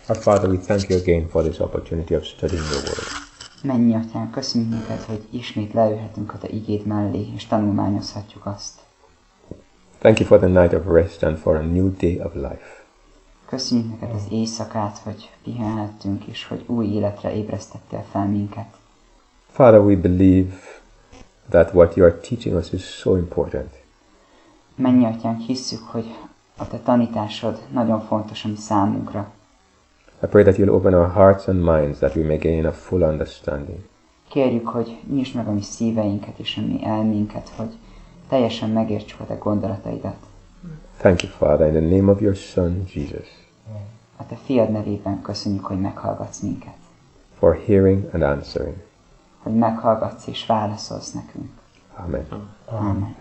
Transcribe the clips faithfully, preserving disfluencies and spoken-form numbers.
Our Father, we thank you again for this opportunity of studying your word. Mennyi Atyánk, köszönjük neked, hogy ismét leülhetünk a te igéd mellé, és tanulmányozhatjuk azt. Thank you for the night of rest and for a new day of life. Köszönjük neked az éjszakát, hogy pihenhettünk, és hogy új életre ébresztettél fel minket. Father, we believe that what you are teaching us is so important. Mennyi Atyánk, hisszük, hogy a te tanításod nagyon fontos a mi számunkra. I pray that you'll open our hearts and minds that we may gain a full understanding. Kérjük, hogy nyisd meg a mi szíveinket és a mi elménket, hogy teljesen megértsük a te gondolataidat. Thank you, Father, in the name of your Son, Jesus, A te fiad nevében köszönjük, hogy meghallgatsz minket. for hearing and answering. Hogy meghallgatsz és válaszolsz nekünk. Amen. Amen.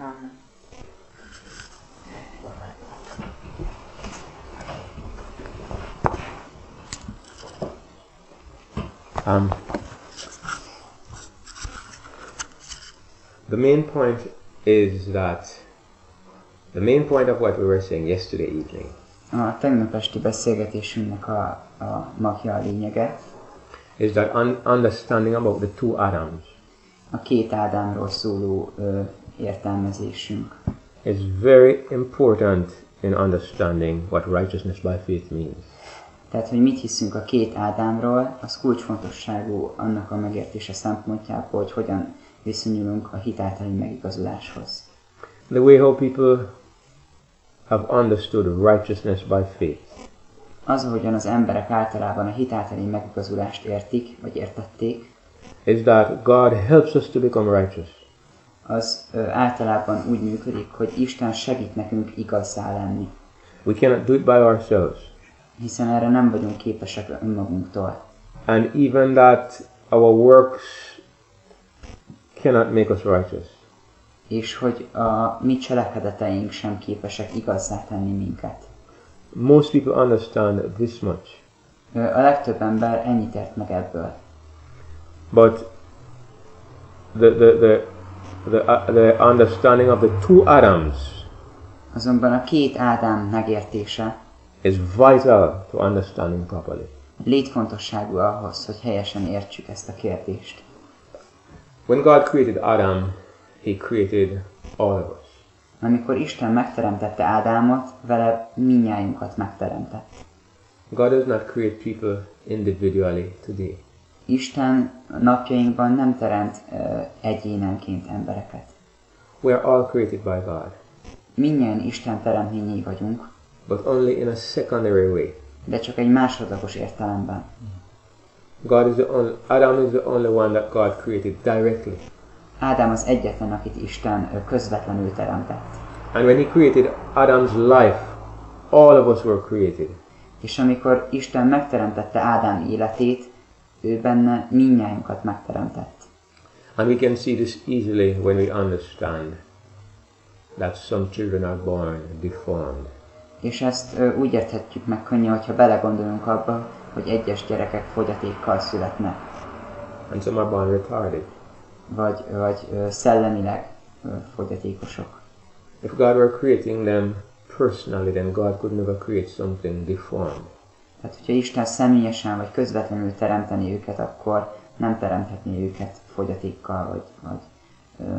Um, the main point is that the main point of what we were saying yesterday evening A tegnap esti beszélgetésünknek a, a magja a lényege, is that un- understanding about the two Adams a két Ádámról szóló ö, értelmezésünk. is very important in understanding what righteousness by faith means. Tehát, hogy mit hiszünk a két Ádámról, az kulcsfontosságú annak a megértése szempontjából, hogy hogyan viszonyulunk a hit általi megigazuláshoz. The way how people have understood righteousness by faith Az, ahogyan az emberek általában a hit általi megigazulást értik, vagy értették, is that God helps us to become righteous. az ö, általában úgy működik, hogy Isten segít nekünk igazzá lenni. We cannot do it by ourselves. Hiszen erre nem vagyunk képesek önmagunktól. And even that our works cannot make us righteous. És hogy a mi cselekedeteink sem képesek igazzá tenni minket. Most people understand this much. Ö, A legtöbb ember ennyit ért meg ebből. But the, the, the, the, uh, the understanding of the two Adams Azonban a két Ádám megértése is vital to understanding properly. létfontosságú ahhoz, hogy helyesen értsük ezt a kérdést. When God created Adam, He created all of us. Amikor Isten megteremtette Ádámot, vele mindnyájunkat megteremtett. God does not create people individually today. Isten napjainkban nem teremt uh, egyénenként embereket. We are all created by God, Mindnyájan Isten teremtményei vagyunk, but only in a secondary way. de csak egy másodlagos értelemben. God is the only, Adam is the only one that God created directly. Ádám az egyetlen, akit Isten ö, közvetlenül teremtett. And when He created Adam's life, all of us were created. És amikor Isten megteremtette Ádám életét, ő benne mindnyájunkat megteremtett. And we can see this easily when we understand that some children are born deformed. És ezt ö, úgy érthetjük meg könnyen, hogyha belegondolunk abba, hogy egyes gyerekek fogyatékkal születnek, And some are born retarded. vagy, vagy ö, szellemileg ö, fogyatékosok. If God were creating them personally, then God could never create something deformed. Tehát, hogyha Isten személyesen vagy közvetlenül teremteni őket, akkor nem teremthetné őket fogyatékkal, vagy, vagy, ö,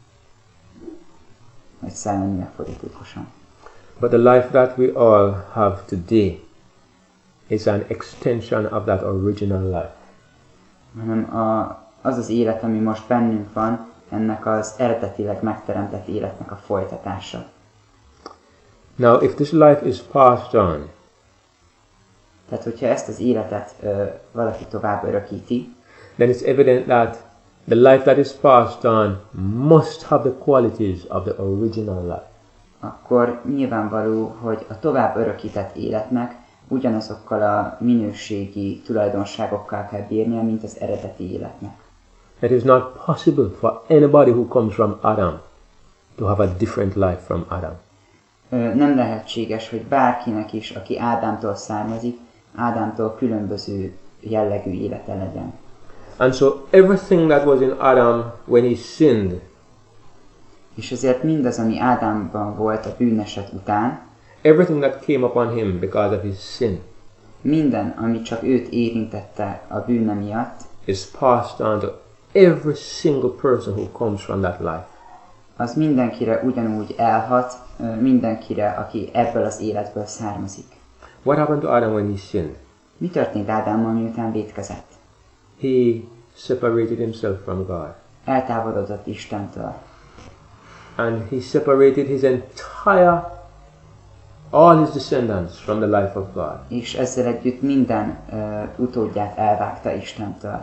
vagy szellemileg fogyatékosan. But the life that we all have today is an extension of that original life. Hanem a, az az élet, ami most bennünk van, ennek az eredetileg megteremtett életnek a folytatása. Now, if this life is passed on, Tehát, hogyha ezt az életet ö, valaki tovább örökíti, then it's evident that the life that is passed on must have the qualities of the original life. akkor nyilvánvaló, hogy a tovább örökített életnek ugyanazokkal a minőségi tulajdonságokkal kell bírnia, mint az eredeti életnek. It is not possible for anybody who comes from Adam to have a different life from Adam. Ö, Nem lehetséges, hogy bárkinek is, aki Ádámtól származik, Ádámtól különböző jellegű élete legyen. And so everything that was in Adam when he sinned És ezért mindaz, ami Ádámban volt a bűneset után, everything that came upon him because of his sin Minden, ami csak őt érintette a bűne miatt, is passed on to every single person who comes from that life. az mindenkire ugyanúgy elhat, ö, mindenkire, aki ebből az életből származik. What happened to Adam when he sinned? Mi történt Ádámmal, miután vétkezett? He separated himself from God. Eltávolodott Istentől. And he separated his entire, all his descendants from the life of God. És ezzel együtt minden ö, utódját elvágta Istentől.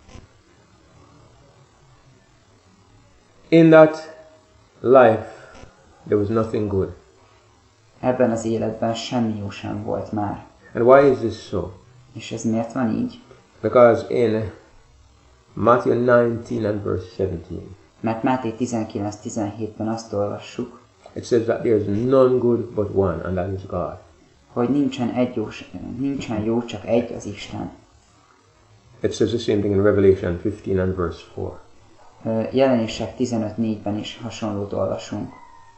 In that life, there was nothing good. Ebben az életben semmi jó sem volt már. And why is this so? És ez miért van így? Because in Matthew nineteen and verse seventeen, Mert Máté tizenkilenc tizenhétben azt olvassuk, it says that there is none good but one, and that is God. hogy nincsen, egy jó, nincsen jó, csak egy, az Isten. It says the same thing in Revelation fifteen and verse four. Ö, Jelenések tizenöt négyben is hasonlót olvasunk.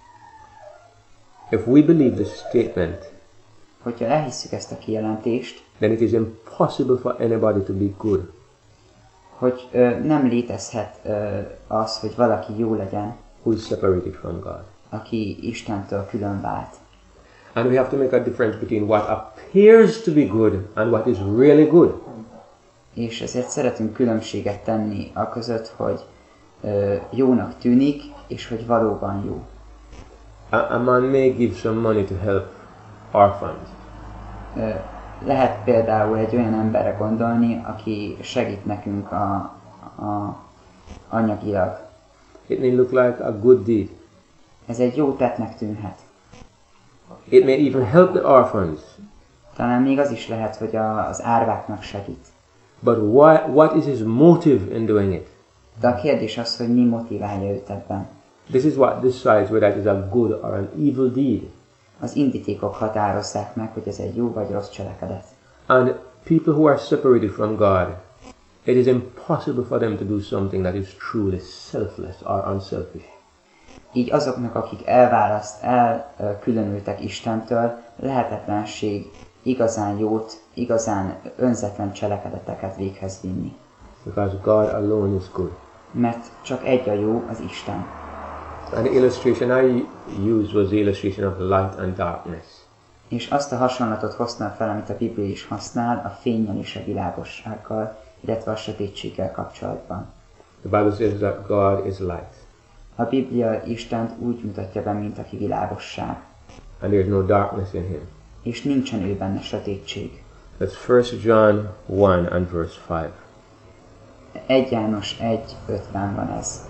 If we believe this statement, Hogyha elhisszük ezt a kijelentést, then it is impossible for anybody to be good. hogy ö, nem létezhet ö, az, hogy valaki jó legyen, Who is separated from God. aki Istentől külön vált. And we have to make a difference between what appears to be good and what is really good. És ezért szeretünk különbséget tenni a között, hogy ö, jónak tűnik, és hogy valóban jó. A, a man may give some money to help orphans. Ö, lehet például egy olyan emberre gondolni, aki segít nekünk a, a anyagilag. It may look like a good deed. Ez egy jó tettnek tűnhet. It may even help the orphans. Talán még az is lehet, hogy a, az árváknak segít. But why, what is his motive in doing it? De a kérdés az, hogy mi motiválja őt ebben. This is what decides whether it is a good or an evil deed. Az indítékok határozzák meg, hogy ez egy jó vagy rossz cselekedet. And people who are separated from God, it is impossible for them to do something that is truly selfless or unselfish. Így azoknak, akik elválaszt, elkülönültek Istentől, lehetetlenség igazán jót, igazán önzetlen cselekedeteket véghez vinni. Because God alone is good. Mert csak egy a jó, az Isten. And the illustration I used was the illustration of light and darkness. És azt a hasonlatot hoztam fel, amit a Biblia is használ, a fénnyel és a világossággal, illetve a sötétséggel kapcsolatban. The Bible says that God is light. A Biblia Istent úgy mutatja be, mint aki világosság. And there is no darkness in him. És nincsen ő benne sötétség. That's First John one and verse five. egy János egy ötben van ez.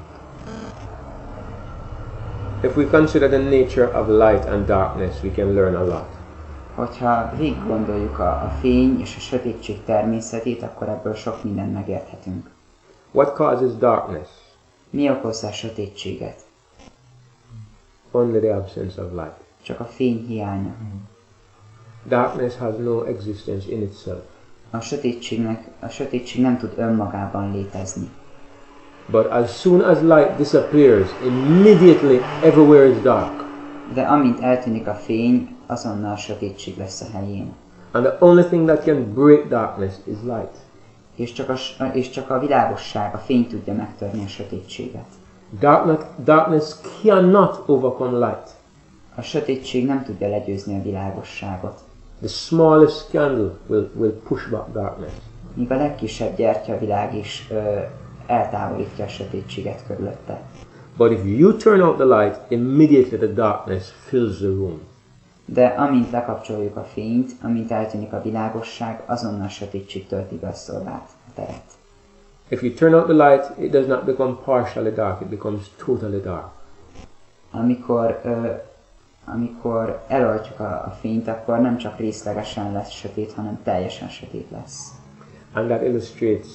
If we consider the nature of light and darkness, we can learn a lot. Hogyha végig gondoljuk a, a fény és a sötétség természetét, akkor ebből sok mindent megérthetünk. What causes darkness? Mi okozza a sötétséget? Only the absence of light. Csak a fény hiánya. Darkness has no existence in itself. A sötétségnek, a sötétség nem tud önmagában létezni. But as soon as light disappears, immediately everywhere is dark. De amint eltűnik a fény, azonnal a sötétség lesz a helyén. And the only thing that can break darkness is light. És csak a, és csak a világosság, a fény tudja megtörni a sötétséget. Darkness, darkness cannot overcome light. A sötétség nem tudja legyőzni a világosságot. The smallest candle will, will push back darkness. Míg a legkisebb gyertyavilág is ö, eltávolítja a sötétséget körülötte. But if you turn out the light, immediately the darkness fills the room. De amint lekapcsoljuk a fényt, amint eltűnik a világosság, azonnal a sötétség tölti be a szobát, a teret. If you turn out the light, it does not become partially dark, it becomes totally dark. Amikor, ö, amikor eloltjuk a, a fényt, akkor nem csak részlegesen lesz sötét, hanem teljesen sötét lesz. And that illustrates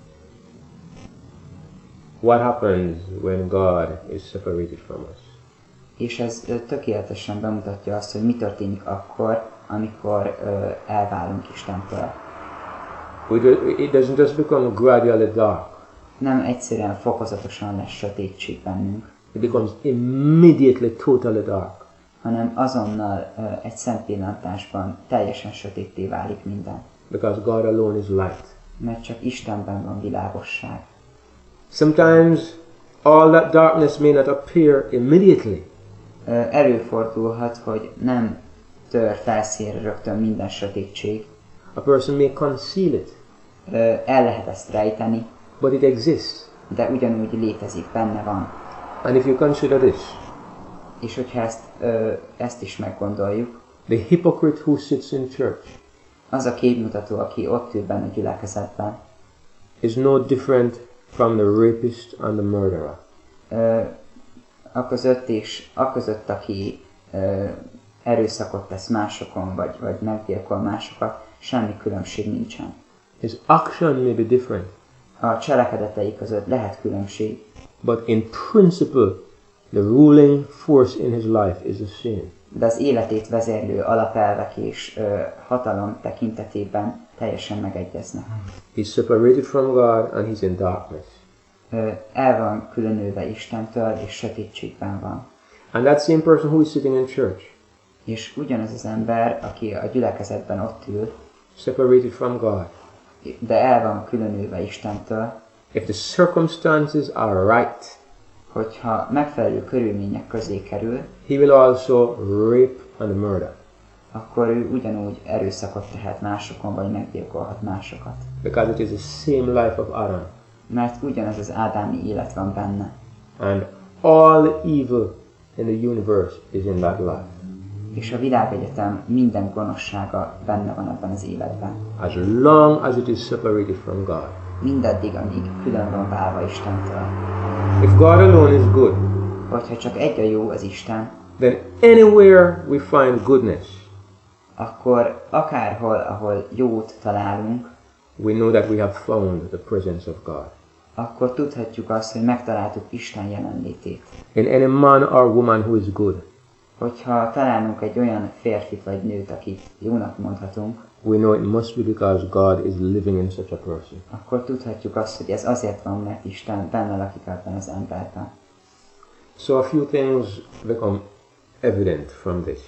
what happens when God is separated from us. És ez ö, tökéletesen bemutatja azt, hogy mi történik akkor, amikor ö, elválunk Istentől. We do, it doesn't just become gradually dark. Nem egyszerűen fokozatosan lesz sötétség bennünk, It becomes immediately totally dark. hanem azonnal uh, egy szent pillantásban teljesen sötétté válik minden. Because God alone is light. Mert csak Istenben van világosság. Sometimes all that darkness may not appear immediately. Uh, előfordulhat, hogy nem tör felszínre rögtön minden sötétség. A person may conceal it. Uh, el lehet ezt rejteni, But it exists. de ugyanúgy létezik, benne van. And if you consider this, És hogyha ezt, uh, ezt is meggondoljuk, the hypocrite who sits in church az a képmutató, aki ott ül benne a gyülekezetben, is no different from the rapist and the murderer. uh, a között és a között, aki uh, erőszakot tesz másokon, vagy, vagy meggyilkol másokat, semmi különbség nincsen. His action may be different, A cselekedetei között lehet különbség, but in principle, the ruling force in his life is the same. de az életét vezérlő alapelvek és uh, hatalom tekintetében teljesen megegyeznek. He's separated from God and he's in darkness. Uh, el van különülve Istentől, és sötétségben van. And that same person who is sitting in church, És ugyanaz az ember, aki a gyülekezetben ott ül, separated from God, de el van különülve Istentől, if the circumstances are right, hogyha megfelelő körülmények közé kerül, he will also rape and murder. akkor ő ugyanúgy erőszakot tehet másokon, vagy meggyilkolhat másokat. Because it is the same life of Adam. Mert ugyanaz az ádámi élet van benne. And all evil in the universe is in that life. És a világegyetem minden gonoszsága benne van ebben az életben. As long as it is separated from God. Mindaddig, amíg külön van válva Istentől. If God alone is good, Hogyha csak egy a jó, az Isten, then anywhere we find goodness, akkor akárhol, ahol jót találunk, we know that we have found the presence of God. akkor tudhatjuk azt, hogy megtaláltuk Isten jelenlétét. In any man or woman who is good, Hogyha találunk egy olyan férfit vagy nőt, akit jónak mondhatunk, we know it must be because God is living in such a person. akkor tudhatjuk azt, hogy ez azért van, mert Isten benne lakik ebben az emberben. So a few things become evident from this.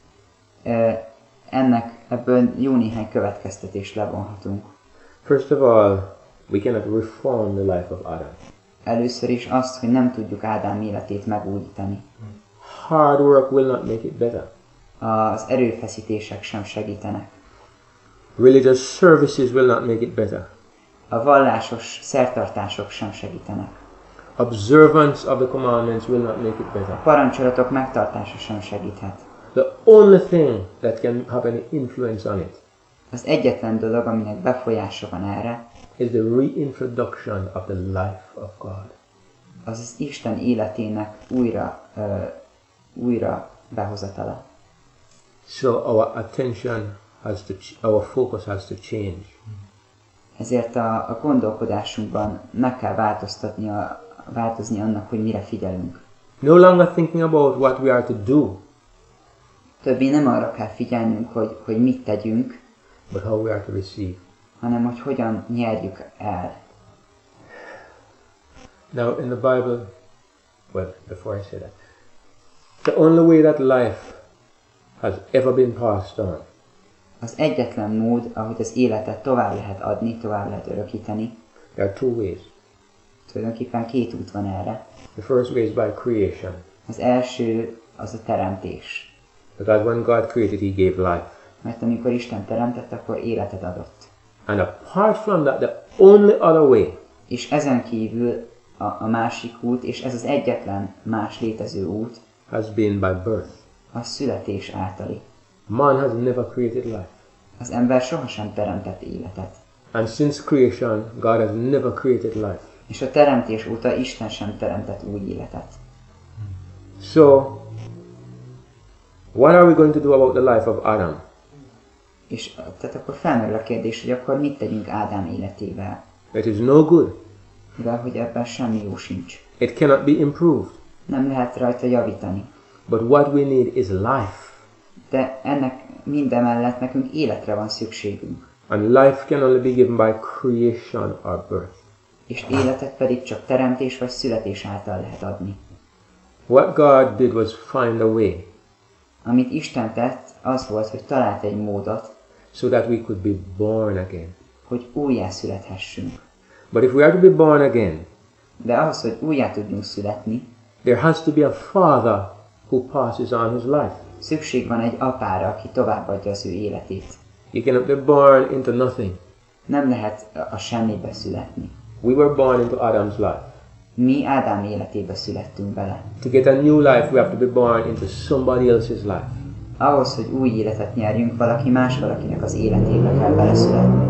E, ennek ebből jó néhány következtetést levonhatunk. First of all, we cannot reform the life of Adam. Először is azt, hogy nem tudjuk Ádám életét megújítani. Hard work will not make it better. Az erőfeszítések sem segítenek. Religious services will not make it better. A vallásos szertartások sem segítenek. Observance of the commandments will not make it A better. parancsolatok megtartása sem segíthet. The only thing that can have any influence on it Az egyetlen dolog, aminek befolyása van erre, is the reintroduction of the life of God. az az Isten életének újra, uh, újra behozatala. So our attention has to, ch- our focus has to change. Ezért a, a gondolkodásunkban meg kell változtatni a, változni annak, hogy mire figyelünk. No longer thinking about what we are to do, Többé nem arra kell figyelnünk, hogy, hogy mit tegyünk, but how we are to receive. hanem hogy hogyan nyerjük el. Now in the Bible, well, before I say that, the only way that life has ever been passed on Az egyetlen mód, ahogy az életet tovább lehet adni, tovább lehet örökíteni, there are two ways. tulajdonképpen két út van erre. The first way is by creation. Az első az a teremtés. Because when God created, He gave life. Mert amikor Isten teremtett, akkor életet adott. And apart from that, the only other way És ezen kívül a, a másik út, és ez az egyetlen más létező út, has been by birth. a születés általi. Man has never created life. Az ember sohasem teremtett életet. And since creation, God has never created life. És a teremtés óta Isten sem teremtett új életet. So, what are we going to do about the life of Adam? És tehát akkor felmerül a kérdés, hogy akkor mit tegyünk Ádám életével. It is no good. De hogy ebben semmi jó sincs. It cannot be improved. Nem lehet rajta javítani. But what we need is life. De ennek mindemellett nekünk életre van szükségünk. And life can only be given by creation or birth. És életet pedig csak teremtés vagy születés által lehet adni. What God did was find a way Amit Isten tett, az volt, hogy talált egy módot, so that we could be born again. hogy újjászülethessünk. But if we are to be born again, De ahhoz, hogy újjá tudjunk születni, there has to be a father who passes on his life. szükség van egy apára, aki továbbadja az ő életét. You cannot be born into nothing. Nem lehet a semmibe születni. We were born into Adam's life. Mi Ádám életébe születtünk bele. To get a new life, we have to be born into somebody else's life. Ahhoz, hogy új életet nyerjünk, valaki más valakinek az életébe kell beleszületni.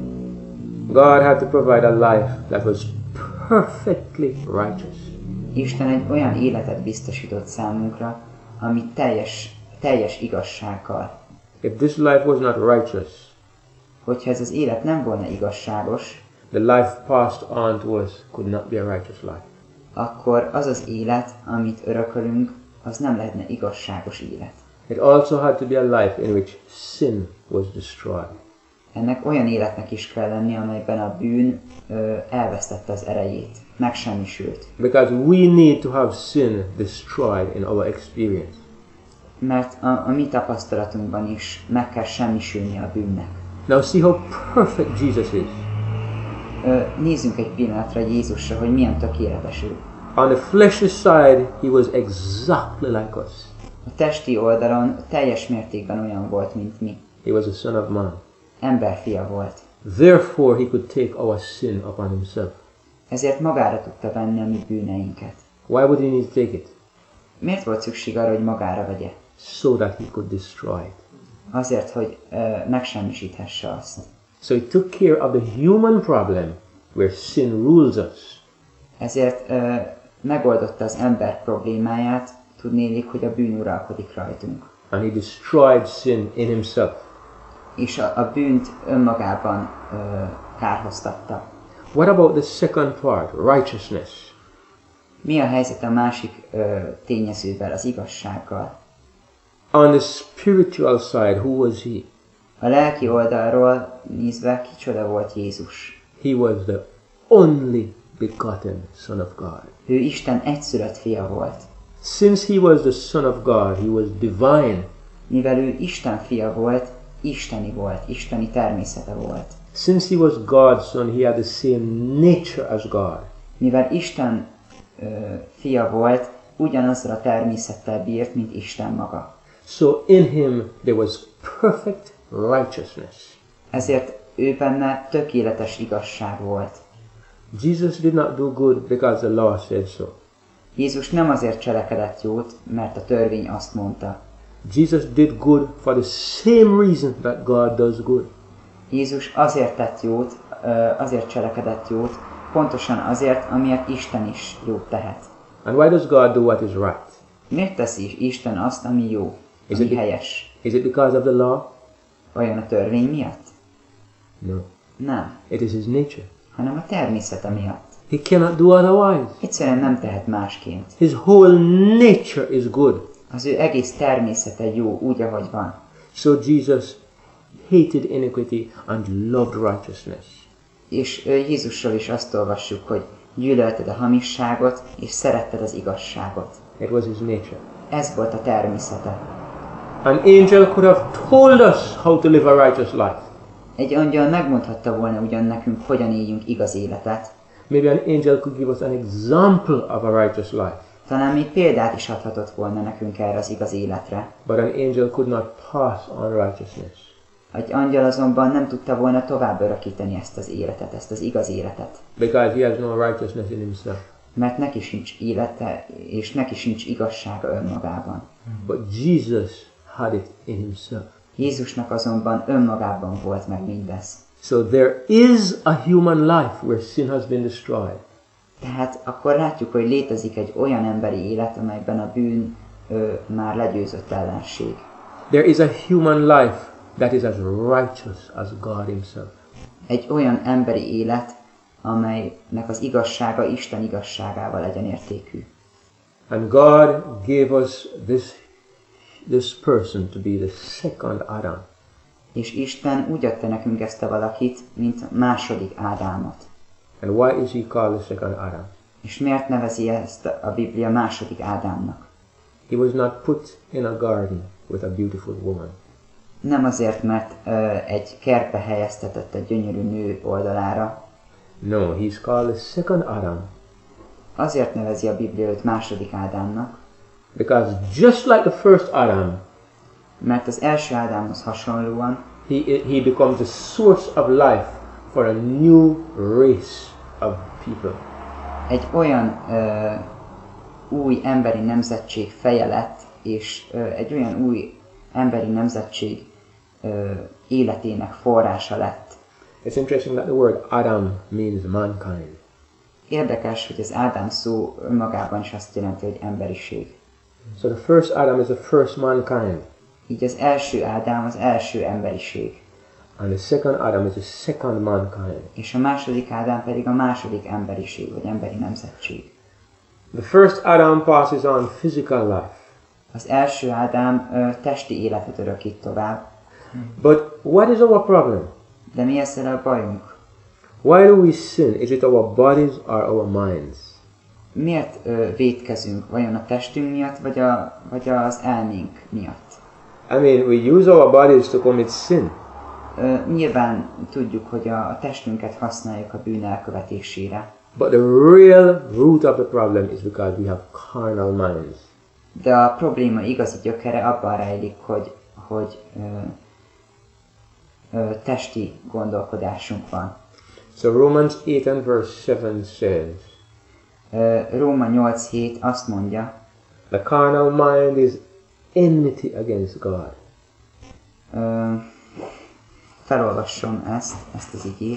God had to provide a life that was perfectly righteous. Isten egy olyan életet biztosított számunkra, ami teljes, teljes igazsággal. If this life was not righteous, Hogyha ez az élet nem volna igazságos, the life passed on to us could not be a righteous life. akkor az az élet, amit örökölünk, az nem lehetne igazságos élet. It also had to be a life in which sin was destroyed. Ennek olyan életnek is kell lenni, amelyben a bűn ö, elvesztette az erejét, megsemmisült. Because we need to have sin destroyed in our experience. Mert a, a mi tapasztalatunkban is meg kell semmisülni a bűnnek. Now see how perfect Jesus is. Ö, nézzünk egy pillanatra Jézusra, hogy milyen tökéletes ő. On the fleshly side, he was exactly like us. A testi oldalon teljes mértékben olyan volt, mint mi. He was a son of man. Emberfia volt. Therefore, he could take our sin upon himself. Ezért magára tudta venni a mi bűneinket. Why would he need to take it? Miért volt szükség arra, hogy magára vegye? So that he could destroy it. Azért, hogy ö, megsemmisíthesse azt. So he took care of the human problem where sin rules us. Ezért ö, megoldotta az ember problémáját, tudnélik, hogy a bűn uralkodik rajtunk. And he destroyed sin in himself. És a, a bűnt önmagában ö, kárhoztatta. What about the second part, righteousness? Mi a helyzet a másik ö, tényezővel, az igazsággal? On the spiritual side, who was he? A lelki oldalról nézve kicsoda volt Jézus. He was the only begotten Son of God. Ő Isten egyszülött fia volt. Since he was the Son of God, he was divine. Mivel ő Isten fia volt, isteni volt, isteni természete volt. Since he was God's son, he had the same nature as God. Mivel Isten ö, fia volt, ugyanazzal a természettel bírt, mint Isten maga. So in him there was perfect righteousness. Ezért ő benne tökéletes igazság volt. Jesus did not do good because the law said so. Jézus nem azért cselekedett jót, mert a törvény azt mondta. Jesus did good for the same reason that God does good. Jézus azért tett jót, ö, azért cselekedett jót, pontosan azért, amiért Isten is jót tehet. And why does God do what is right? Miért teszi Isten azt, ami jó, Is ami it- helyes? Is it because of the law? Vajon a törvény miatt? No. Nem, It is his nature. hanem a természete miatt. He cannot do otherwise. Egyszerűen nem tehet másként. His whole nature is good. Az ő egész természete jó, úgy, ahogy van. So Jesus hated iniquity and loved righteousness. És ö, Jézusról is azt olvassuk, hogy gyűlölted a hamisságot, és szeretted az igazságot. It was his nature. Ez volt a természete. An angel could have told us how to live a righteous life. Egy angyal megmondhatta volna ugyan nekünk, hogyan éljünk igaz életet. Maybe an angel could give us an example of a righteous life. Talán még példát is adhatott volna nekünk erre az igaz életre. But an angel could not pass on righteousness. Egy angyal azonban nem tudta volna tovább örökíteni ezt az életet, ezt az igaz életet. Because he has no righteousness in himself. Mert neki sincs élete, és neki sincs igazsága önmagában. But Jesus had it in himself. Jézusnak azonban önmagában volt meg mindez. So there is a human life where sin has been destroyed. Tehát akkor látjuk, hogy létezik egy olyan emberi élet, amelyben a bűn ö, már legyőzött ellenség. There is a human life that is as righteous as God himself. Egy olyan emberi élet, amelynek az igazsága Isten igazságával egyenértékű. And God gave us this, this person to be the second Adam. És Isten úgy adta nekünk ezt a valakit, mint második Ádámot. And why is he called the second Adam? És miért nevezi ezt a Biblia második Ádámnak? He was not put in a garden. with a beautiful woman. Nem azért, mert ö, egy kertbe helyeztetett egy gyönyörű nő oldalára. No, he's called the second Adam. Azért nevezi a Biblia őt második Ádámnak, Because just like the first Adam, mert az első Ádámhoz hasonlóan he, he becomes the source of life for a new race of people. egy olyan ö, új emberi nemzetség feje lett, és ö, egy olyan új emberi nemzetség ö, életének forrása lett. It's interesting that the word Adam means mankind. Érdekes, hogy az Ádám szó önmagában is azt jelenti, hogy emberiség. So the first Adam is the first mankind, Így az első Ádám az első emberiség, and the second Adam is the second mankind. és a második Ádám pedig a második emberiség, vagy emberi nemzetség. The first Adam passes on physical life. Az első Ádám ö, testi életet örökít tovább, But what is our problem? de mi ezzel a bajunk? Why do we sin? Is it our bodies or our minds? Miért ö, vétkezünk? Vajon a testünk miatt, vagy, a, vagy az elménk miatt? I mean, we use our bodies to commit sin. Ö, nyilván tudjuk, hogy a, a testünket használjuk a bűn elkövetésére, But the real root of the problem is because we have carnal minds. de a probléma igazi gyökere abban rejlik, hogy, hogy ö, ö, testi gondolkodásunk van. So Romans eight and verse seven says, Ö, Róma nyolc hét azt mondja, the carnal mind is enmity against God. ö, felolvasom ezt, ezt az igét.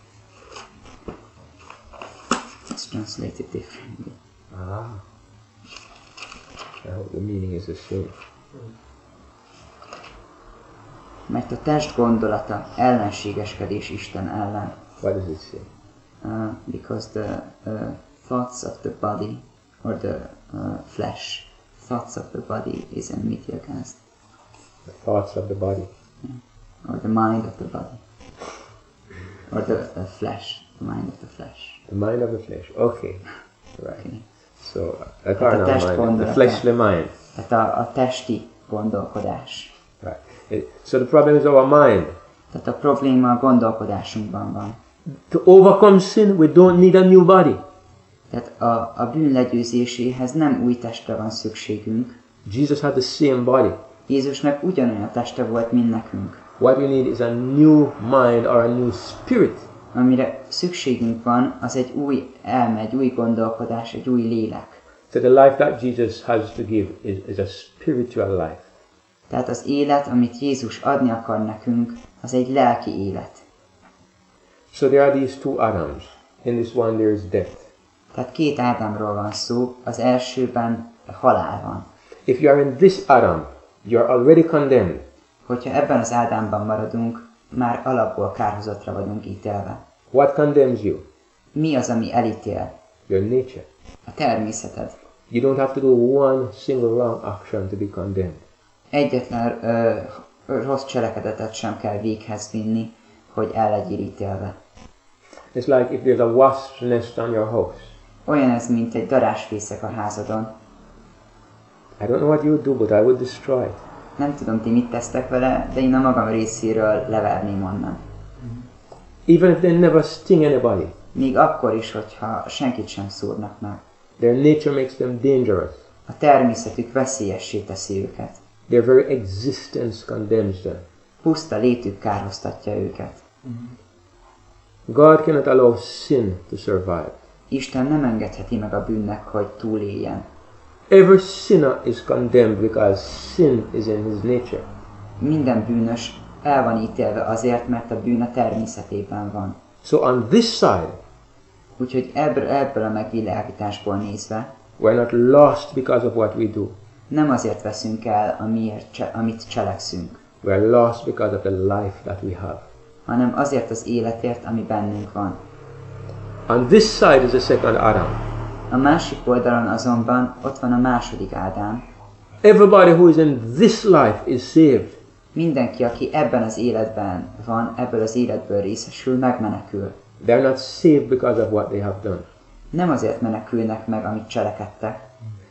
Let's translate it differently. Ah. I hope the meaning is the same. Mert a test gondolata ellenségeskedés Isten ellen. What does it say? Uh, because the uh, thoughts of the body, or the uh, flesh, thoughts of the body is enmity against, The thoughts of the body. or the mind of the body, or the uh, flesh, the mind of the flesh. The mind of the flesh. Okay. Right. Okay. So uh, the carnal test mind, the gondolata. fleshly mind. Tehát a, a testi gondolkodás. Right. It- so the problem is our mind. Tehát a probléma a gondolkodásunkban van. To overcome sin, we don't need a new body. Tehát a, a bűn legyőzéséhez nem új testre van szükségünk. Jesus had the same body. Jézusnak ugyanolyan teste volt, mint nekünk. What we need is a new mind or a new spirit. Amire szükségünk van, az egy új elme, egy új gondolkodás, egy új lélek. So the life that Jesus has to give is, is a spiritual life. Tehát az élet, amit Jézus adni akar nekünk, az egy lelki élet. So there are these two Adams. In this one there is death. Tehát két Ádámról van szó, az elsőben halál van. If you are in this Adam, you are already condemned. Hogyha ebben az Ádámban maradunk, már alapból kárhozatra vagyunk ítélve. What condemns you? Mi az, ami elítél? Your nature. A természeted. You don't have to do one single wrong action to be condemned. Egyetlen ö, rossz cselekedetet sem kell véghez vinni, hogy el legyél ítélve. It's like if there's a wasp nest on your house. Olyan ez, mint egy darásfészek a házadon. I don't know what you would do, but I would destroy it. Nem tudom, ti mit tesztek vele, de én a magam részéről leverném onnan. Even if they never sting anybody, Még akkor is, hogyha senkit sem szúrnak meg. their nature makes them dangerous. A természetük veszélyessé teszi őket. Their very existence condemns them. Puszta létük kárhoztatja őket. God cannot allow sin to survive. Isten nem engedheti meg a bűnnek, hogy túléljen. Every sinner is condemned because sin is in his nature. Minden bűnös el van ítélve azért, mert a bűn a természetében van. So on this side, Úgyhogy ebből, ebből a megvilágításból nézve, we're not lost because of what we do. nem azért veszünk el, amiért, cse, amit cselekszünk, We're lost because of the life that we have. hanem azért az életért, ami bennünk van. On this side is the second Adam. A másik oldalon azonban ott van a második Ádám. Everybody who is in this life is saved. Mindenki, aki ebben az életben van, ebből az életből részesül, megmenekül. They're not saved because of what they have done. Nem azért menekülnek meg, amit cselekedtek,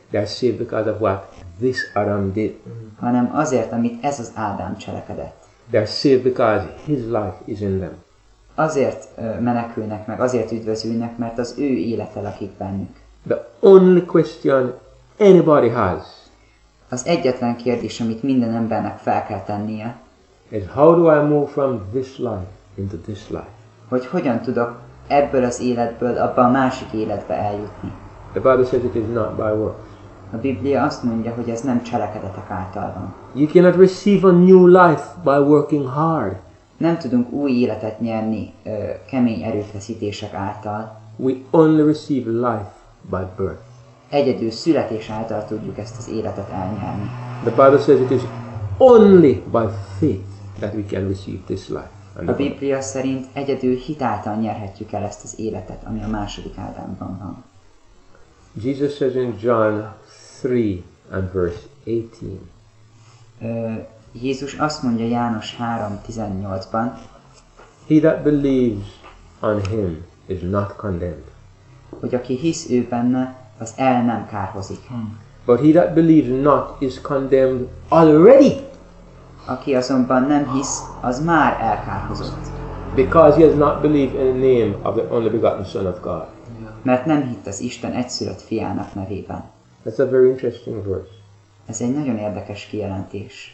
They're saved because of what this Adam did. hanem azért, amit ez az Ádám cselekedett. They're saved because his life is in them. Azért ö, menekülnek meg, azért üdvözülnek, mert az ő élete lakik bennük. The only question anybody has Az egyetlen kérdés, amit minden embernek fel kell tennie, is how do I move from this life into this life? hogy hogyan tudok ebből az életből abba a másik életbe eljutni. The Bible says it is not by works. A Biblia azt mondja, hogy ez nem cselekedetek által van. You cannot receive a new life by working hard. Nem tudunk új életet nyerni ö, kemény erőfeszítések által. We only receive life by birth. Egyedül születés által tudjuk ezt az életet elnyerni. The Bible says it is only by faith that we can receive this life. A Biblia szerint egyedül hit által nyerhetjük el ezt az életet, ami a második Ádámban van. Jesus says in John three and verse eighteen. Ö, Jézus azt mondja János három tizennyolcban, He that believes on him is not condemned, hogy aki hisz ő benne, az el nem kárhozik. but he that believes not is condemned already, Aki azonban nem hisz, az már elkárhozott, because he has not believed in the name of the only begotten Son of God. mert nem hitt az Isten egyszülött fiának nevében. That's a very interesting verse. Ez egy nagyon érdekes kijelentés.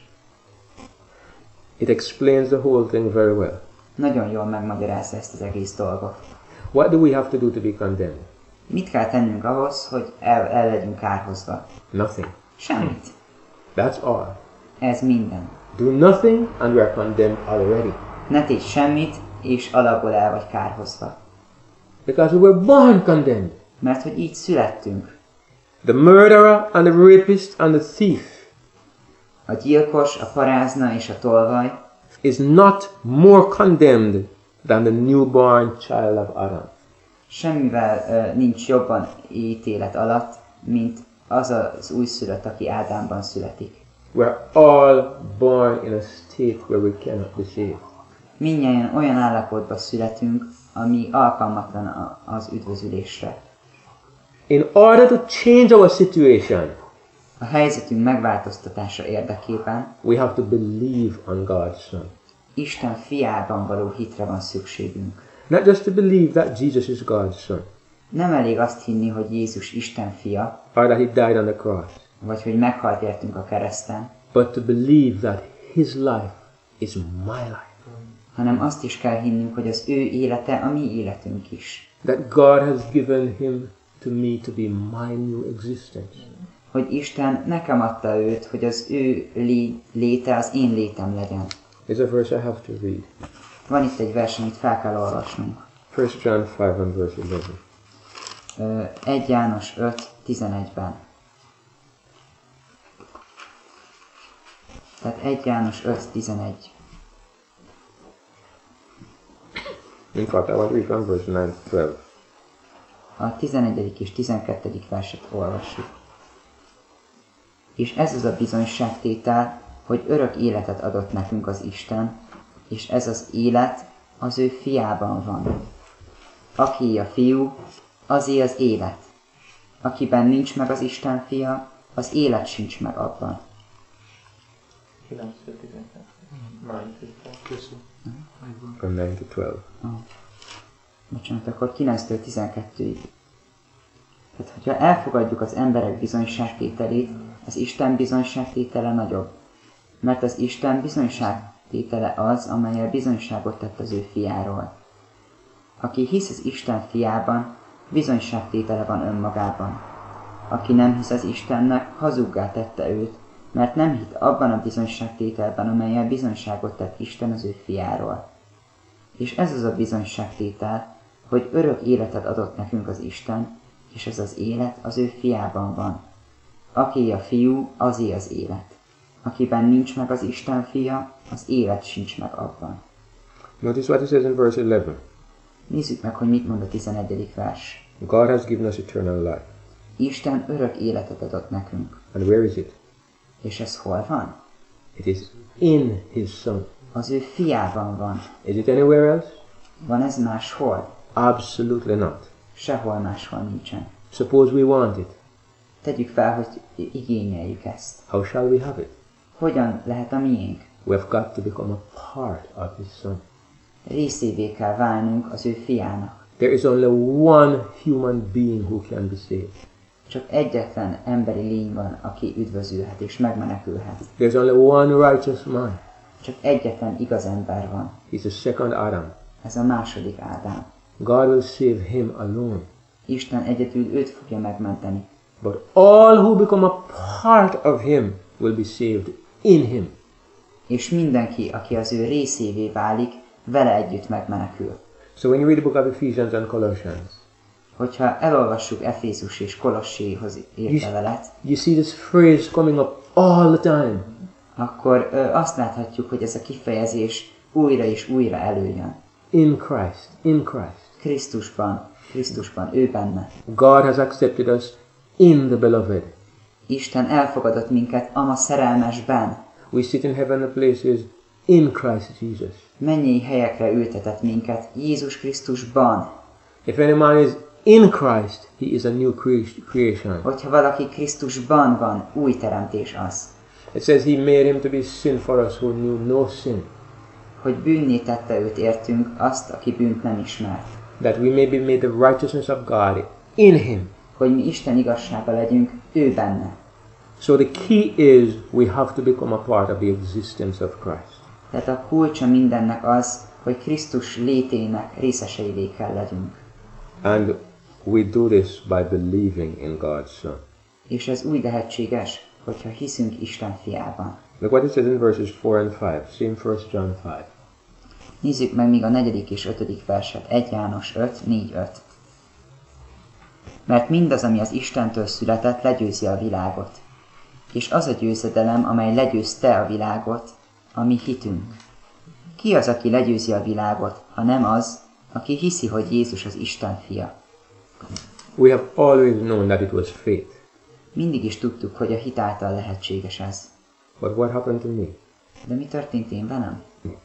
It explains the whole thing very well. Nagyon jól megmagyarázza ezt az egész dolgot. What do we have to do to be condemned? Mit kell tennünk ahhoz, hogy el, el legyünk kárhozva? Nothing. Semmit. That's all. Ez minden. Do nothing and we are condemned already. Ne tégy semmit, és alapból el vagy kárhozva. Because we were born condemned. Mert hogy így születtünk. The murderer and the rapist and the thief A gyilkos, a parázna és a tolvaj is not more condemned than the newborn child of Adam. semmivel uh, nincs jobban ítélet alatt, mint az az újszülött, aki Ádámban születik. We're all born in a state where we cannot be saved. Mindnyájan olyan állapotba születünk, ami alkalmatlan a- az üdvözülésre. In order to change our situation, A helyzetünk megváltoztatása érdekében we have to believe on God's Son. Isten fiában való hitre van szükségünk. Not just to believe that Jesus is God's Son, Nem elég azt hinni, hogy Jézus Isten fia, or that he died on the cross, vagy hogy meghalt értünk a kereszten, but to believe that his life is my life. hanem azt is kell hinnünk, hogy az ő élete a mi életünk is. That God has given him to me to be my new existence. Hogy Isten nekem adta őt, hogy az ő lé- léte az én létem legyen. There's a verse I have to read. Van itt egy vers, amit fel kell olvasnunk. First John five and verse eleven. Ö, egy János öt tizenegyben. Tehát egy János öt tizenegy. In fact, I want to read from verse nine to twelve. A tizenegyedik és tizenkettedik verset olvassuk. És ez az a bizonyságtétel, hogy örök életet adott nekünk az Isten, és ez az élet az ő fiában van. Aki a fiú, azé az élet. Akiben nincs meg az Isten fia, az élet sincs meg abban. From nine to twelve. Bocsánat, akkor kilenctől tizenkettőig. Tehát, hogyha elfogadjuk az emberek bizonyságtételét, az Isten bizonyságtétele nagyobb. Mert az Isten bizonyságtétele az, amellyel bizonyságot tett az ő fiáról. Aki hisz az Isten fiában, bizonyságtétele van önmagában. Aki nem hisz az Istennek, hazuggá tette őt, mert nem hitt abban a bizonyságtételben, amellyel bizonyságot tett Isten az ő fiáról. És ez az a bizonyságtétel, hogy örök életet adott nekünk az Isten, és ez az élet az ő fiában van. Aki a fiú, azé az élet. Akiben nincs meg az Isten fia, az élet sincs meg abban. Notice what it says in verse eleven. Nézzük meg, hogy mit mond a tizenegyedik vers. God has given us eternal life. Isten örök életet adott nekünk. And where is it? És ez hol van? It is in his Son. Az ő fiában van. Is it anywhere else? Van ez máshol? Absolutely not. Sehol máshol nincsen. Suppose we want it. tegyük fel, hogy igényeljük ezt. How shall we have it? Hogyan lehet a miénk? We have got to become a part of His Son. Részévé kell válnunk az ő fiának. There is only one human being who can be saved. Csak egyetlen emberi lény van, aki üdvözülhet és megmenekülhet. There's only one righteous man. Csak egyetlen igaz ember van. He's the second Adam. Ez a második Ádám. God will save him alone. Isten egyedül őt fogja megmenteni. But all who become a part of him will be saved in him. És mindenki, aki az ő részévé válik, vele együtt megmenekül. So when you read the book of Ephesians and Colossians, hogyha elolvassuk Efézus és Kolosséhoz írt levelet, you see this phrase coming up all the time. Akkor ö, azt láthatjuk, hogy ez a kifejezés újra és újra előjön. In Christ, in Christ. Krisztusban, Krisztusban, ő benne. God has accepted us in the beloved. Isten elfogadott minket ama szerelmesben. We sit in heavenly places in Christ Jesus. Mennyei helyekre ültetett minket Jézus Krisztusban. If any man is in Christ, he is a new creation. Hogyha valaki Krisztusban van, új teremtés az. It says he made him to be sin for us who knew no sin. Hogy bűnné tette őt értünk, azt, aki bűnt nem ismert. That we may be made the righteousness of God in him. Hogy mi Isten igazsága legyünk, ő benne. So the key is we have to become a part of the existence of Christ. Tehát a kulcsa mindennek az, hogy Krisztus létének részeseivé kell legyünk. And we do this by believing in God's Son. És ez úgy lehetséges, hogyha hiszünk Isten fiában. Look what it says in verses four and five. See in First John five. Nézzük meg még a negyedik és ötödik verset. egy János öt, négy, öt. Mert mindaz, ami az Istentől született, legyőzi a világot. És az a győzedelem, amely legyőzte a világot, a mi hitünk. Ki az, aki legyőzi a világot, ha nem az, aki hiszi, hogy Jézus az Isten fia? We have always known that it was faith. Mindig is tudtuk, hogy a hit által lehetséges ez. But what happened to me? De mi történt én velem?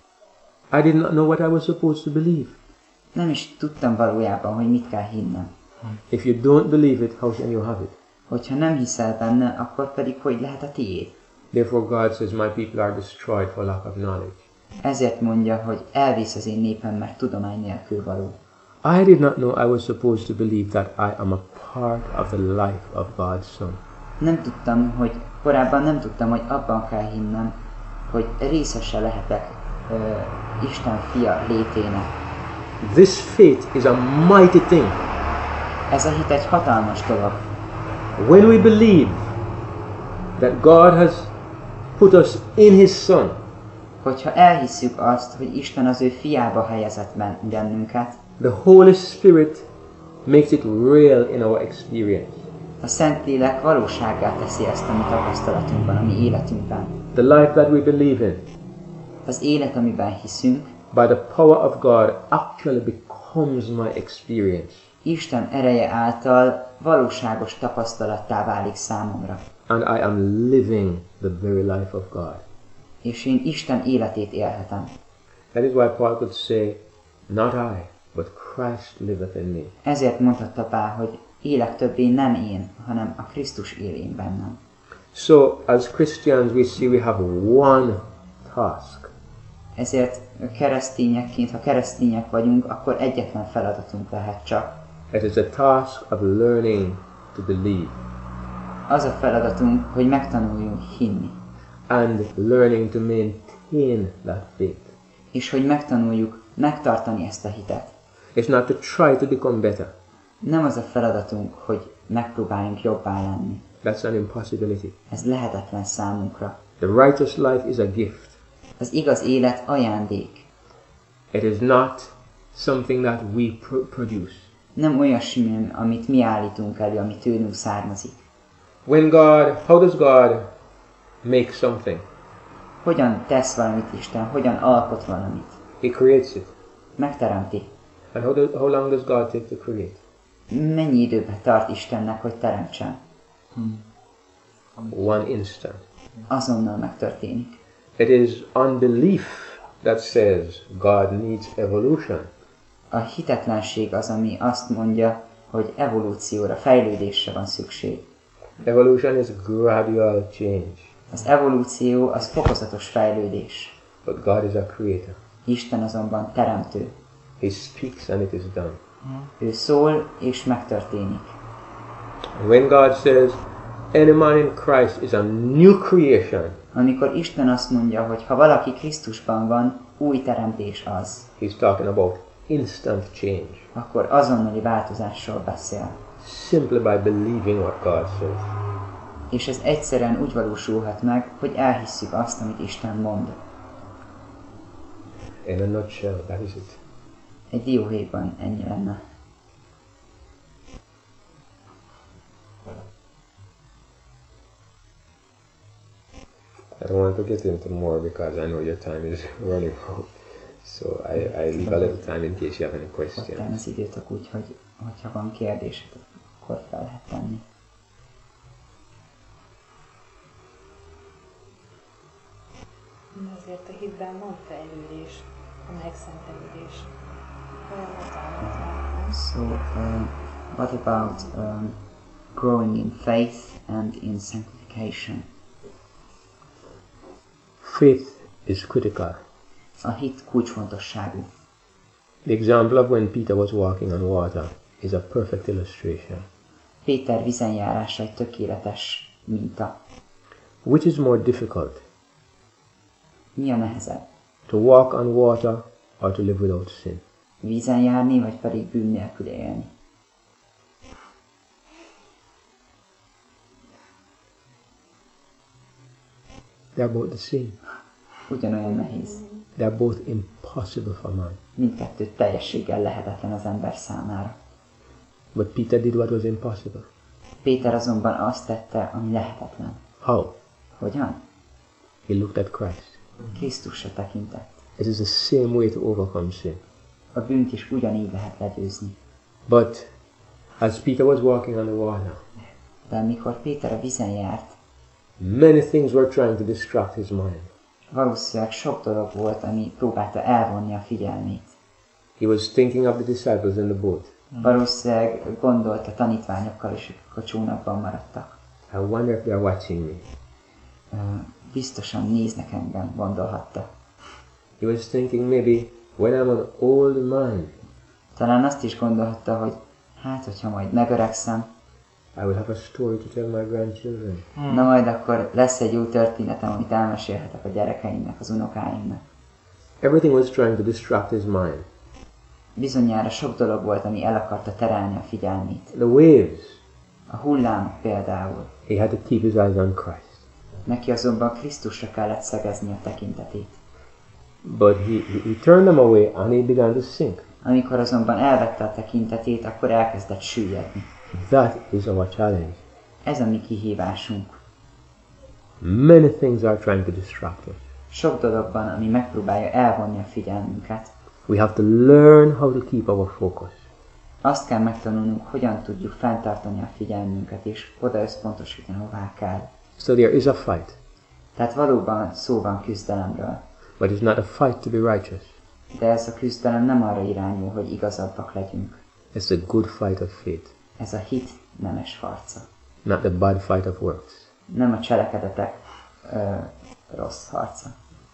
I did not know what I was supposed to believe. Nem is tudtam valójában, hogy mit kell hinnem. If you don't believe it, how can you have it? Hogyha nem hiszel benne, akkor pedig hogy lehet a tiéd? Therefore God says, my people are destroyed for lack of knowledge. Ezért mondja, hogy elvisz az én népem, mert tudomány nélkül való. I did not know I was supposed to believe that I am a part of the life of God's Son. Nem tudtam, hogy korábban nem tudtam, hogy abban kell hinnem, hogy részese lehetek ö, Isten fia létének. This faith is a mighty thing. Ez a hit egy hatalmas dolog. When we believe that God has put us in His Son, hogyha elhisszük azt, hogy Isten az ő fiába helyezett bennünket, the Holy Spirit makes it real in our experience. a Szentlélek valósággá teszi ezt a mi tapasztalatunkban, a mi életünkben. The life that we believe in, az élet, amiben hiszünk, by the power of God, actually becomes my experience. Isten ereje által valóságos tapasztalattá válik számomra. And I am living the very life of God. És én Isten életét élhetem. That is why Paul could say, not I, but Christ liveth in me. Ezért mondhatta Pál, hogy élek többé nem én, hanem a Krisztus él én bennem. So, as Christians, we see we have one task. Ezért keresztényekként, ha keresztények vagyunk, akkor egyetlen feladatunk lehet csak. It is a task of learning to believe. Az a feladatunk, hogy megtanuljunk hinni. And learning to maintain that faith. És hogy megtanuljuk megtartani ezt a hitet. It's not to try to become better. Nem az a feladatunk, hogy megpróbáljunk jobbá lenni. That's an impossibility. Ez lehetetlen számunkra. The righteous life is a gift. Az igaz élet ajándék. It is not something that we pr- produce. Nem olyasmi, amit mi állítunk elő, ami tőlünk származik. When God, how does God make something? Hogyan tesz valamit Isten? Hogyan alkot valamit? He creates it. Megteremti. And how, do, how long does God take to create? Mennyi időbe tart Istennek, hogy teremtsen? Hmm. One instant. Azonnal megtörténik. It is unbelief that says God needs evolution. A hitetlenség az, ami azt mondja, hogy evolúcióra, fejlődésre van szükség. Evolution is gradual change. Az evolúció az fokozatos fejlődés. But God is a creator. Isten azonban teremtő. He speaks and it is done. Ő szól és megtörténik. And when God says, any man in Christ is a new creation, Amikor Isten azt mondja, hogy ha valaki Krisztusban van, új teremtés az, he's talking about instant change. akkor azonnali változásról beszél. Simply by believing what God says. És ez egyszerűen úgy valósulhat meg, hogy elhisszük azt, amit Isten mond. In a nutshell, that is it. Egy dióhéjban ennyi lenne. I don't want to get into more because I know your time is running out. So I, I leave a little time in case you have any questions. Ottan az időtok úgy, hogy hogyha van kérdésed, akkor fel lehet tenni. Azért a hitben van fejlődés, a megszentelődés. Olyan utána. So, uh, what about um, growing in faith and in sanctification? Faith is critical. A hit kulcsfontosságú. The example of when Peter was walking on water is a perfect illustration. Péter vízen járása egy tökéletes minta. Which is more difficult, Mi a nehezebb? to walk on water or to live without sin? Vízen járni, vagy pedig bűn nélkül élni? They're both the same. Ugyanolyan nehéz. They're both impossible for man. Mindkettő teljességgel lehetetlen az ember számára. But Peter did what was impossible. Péter azonban azt tette, ami lehetetlen. How? Hogyan? He looked at Christ. Krisztusra tekintett. It is the same way to overcome sin. A bűnt is ugyanígy lehet legyőzni. But as Peter was walking on the water, De amikor Péter a vízen járt, many things were trying to distract his mind. valószínűleg sok dolog volt, ami próbálta elvonni a figyelmét. He was thinking of the disciples in the boat. Valószínűleg gondolt a tanítványokkal is, akik a csónakban maradtak. I wonder if they're watching me. Ö, Biztosan néznek engem, gondolhatta. He was thinking maybe when I'm an old man, Talán azt is gondolhatta, hogy hát, hogyha majd megöregszem, I will have a story to tell my grandchildren. na majd akkor lesz egy jó történetem, amit elmesélhetek a gyerekeimnek, az unokáimnak. Everything was trying to distract his mind. Bizonyára sok dolog volt, ami el akarta terelni a figyelmét. The waves. A hullámok például. He had to keep his eyes on Christ. Neki azonban Krisztusra kellett szegezni a tekintetét. But he, he, he turned them away and he began to sink. Amikor azonban elvette a tekintetét, akkor elkezdett süllyedni. That is our challenge. Ez a mi kihívásunk. Many things are trying to distract us. Sok dologban, ami megpróbálja elvonni a figyelmünket. We have to learn how to keep our focus. Azt kell megtanulnunk, hogyan tudjuk fenntartani a figyelmünket, és oda összpontosítani, hová kell. So there is a fight. Tehát valóban szó van küzdelemről. But it's not a fight to be righteous. De ez a küzdelem nem arra irányul, hogy igazabbak legyünk. It's a good fight of faith. Ez a hit nemes harca. Not the bad fight of works. Nem a cselekedetek ö, rossz harca.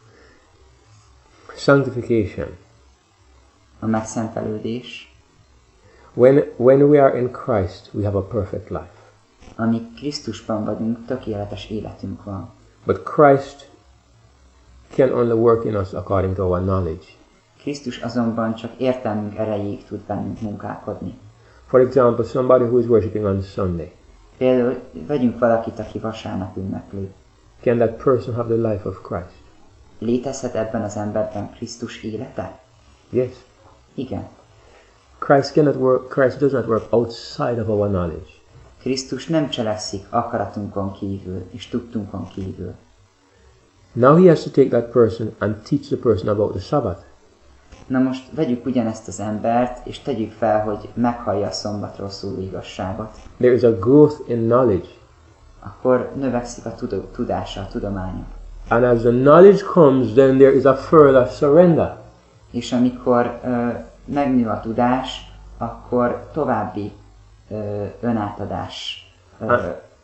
Sanctification. A megszentelődés. When, when we are in Christ, we have a perfect life. Amíg Krisztusban vagyunk, tökéletes életünk van. But Christ can only work in us according to our knowledge. Krisztus azonban csak értelmünk erejéig tud bennünk munkálkodni. For example, somebody who is worshiping on Sunday. Például vegyünk valakit, aki vasárnap ünnepli. Can that person have the life of Christ? Létezhet ebben az emberben Krisztus élete? Yes. Igen. Christ cannot work, Christ does not work outside of our knowledge. Krisztus nem cselekszik akaratunkon kívül és tudtunkon kívül. Now he has to take that person and teach the person about the Sabbath. Na most vegyük ugyanezt az embert, és tegyük fel, hogy meghallja a szombatról szóló igazságot. There is a growth in knowledge. Akkor növekszik a tud- tudása, a tudománya. And as the knowledge comes, then there is a further surrender. És amikor ö, megnő a tudás, akkor további ö, önátadás ö,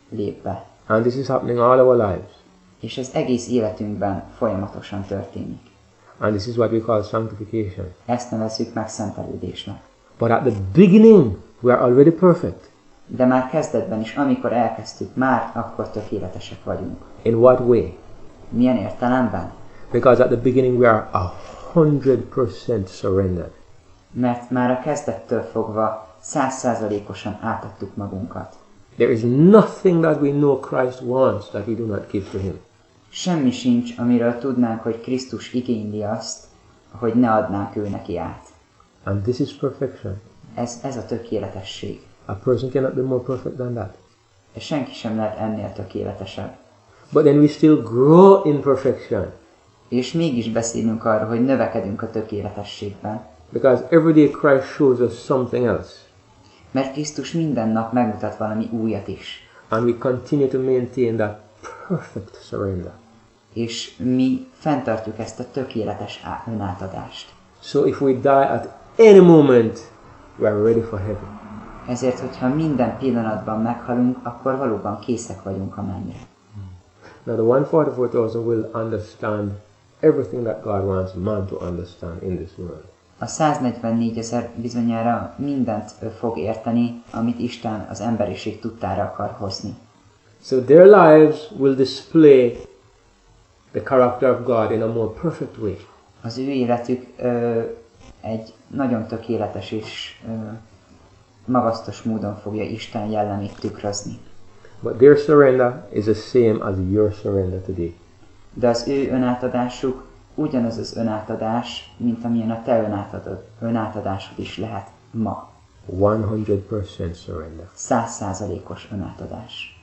lép be. And this is happening all our lives. És ez egész életünkben folyamatosan történik. And this is what we call sanctification. Ezt nevezzük meg szentelődésnek. But at the beginning, we are already perfect. De már kezdetben is, amikor elkezdtük, már akkor tökéletesek vagyunk. In what way? Milyen értelemben? Because at the beginning we are a hundred percent surrendered. Mert már a kezdettől fogva száz százalékosan átadtuk magunkat. There is nothing that we know Christ wants that we do not give to Him. Semmi sincs, amiről tudnánk, hogy Krisztus igényli azt, hogy ne adnánk ő neki át. And this is perfection. Ez, ez a tökéletesség. A person cannot be more perfect than that. És senki sem lehet ennél tökéletesebb. But then we still grow in perfection. És mégis beszélünk arról, hogy növekedünk a tökéletességben. Because every day Christ shows us something else. Mert Krisztus minden nap megmutat valami újat is. And we continue to maintain that perfect surrender. És mi fenntartjuk ezt a tökéletes önátadást. So if we die at any moment, we are ready for heaven. Ezért, hogyha minden pillanatban meghalunk, akkor valóban készek vagyunk a mennyre. Now the one hundred forty-four thousand will understand everything that God wants man to understand in this world. A száznegyvennégy ezer bizonyára mindent fog érteni, amit Isten az emberiség tudtára akar hozni. So their lives will display the character of God in a more perfect way. Az ő életük ö, egy nagyon tökéletes és ö, magasztos módon fogja Isten jellemét tükrözni. But their surrender is the same as your surrender today. De az ő önátadásuk ugyanaz az önátadás, mint amilyen a te önátadod, önátadásod is lehet ma. one hundred percent surrender. Száz százalékos önátadás.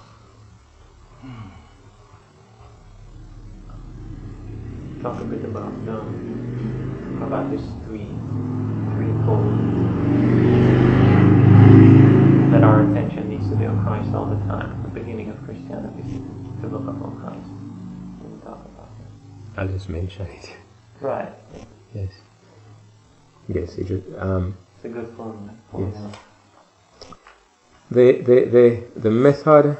Talk a bit about um, about this three threefold that our attention needs to be on Christ all the time. The beginning of Christianity, to look upon Christ. We'll talk about that. I'll just mention it. Right. Yes. Yes. It is, um, It's a good formula. Yes. The the the the method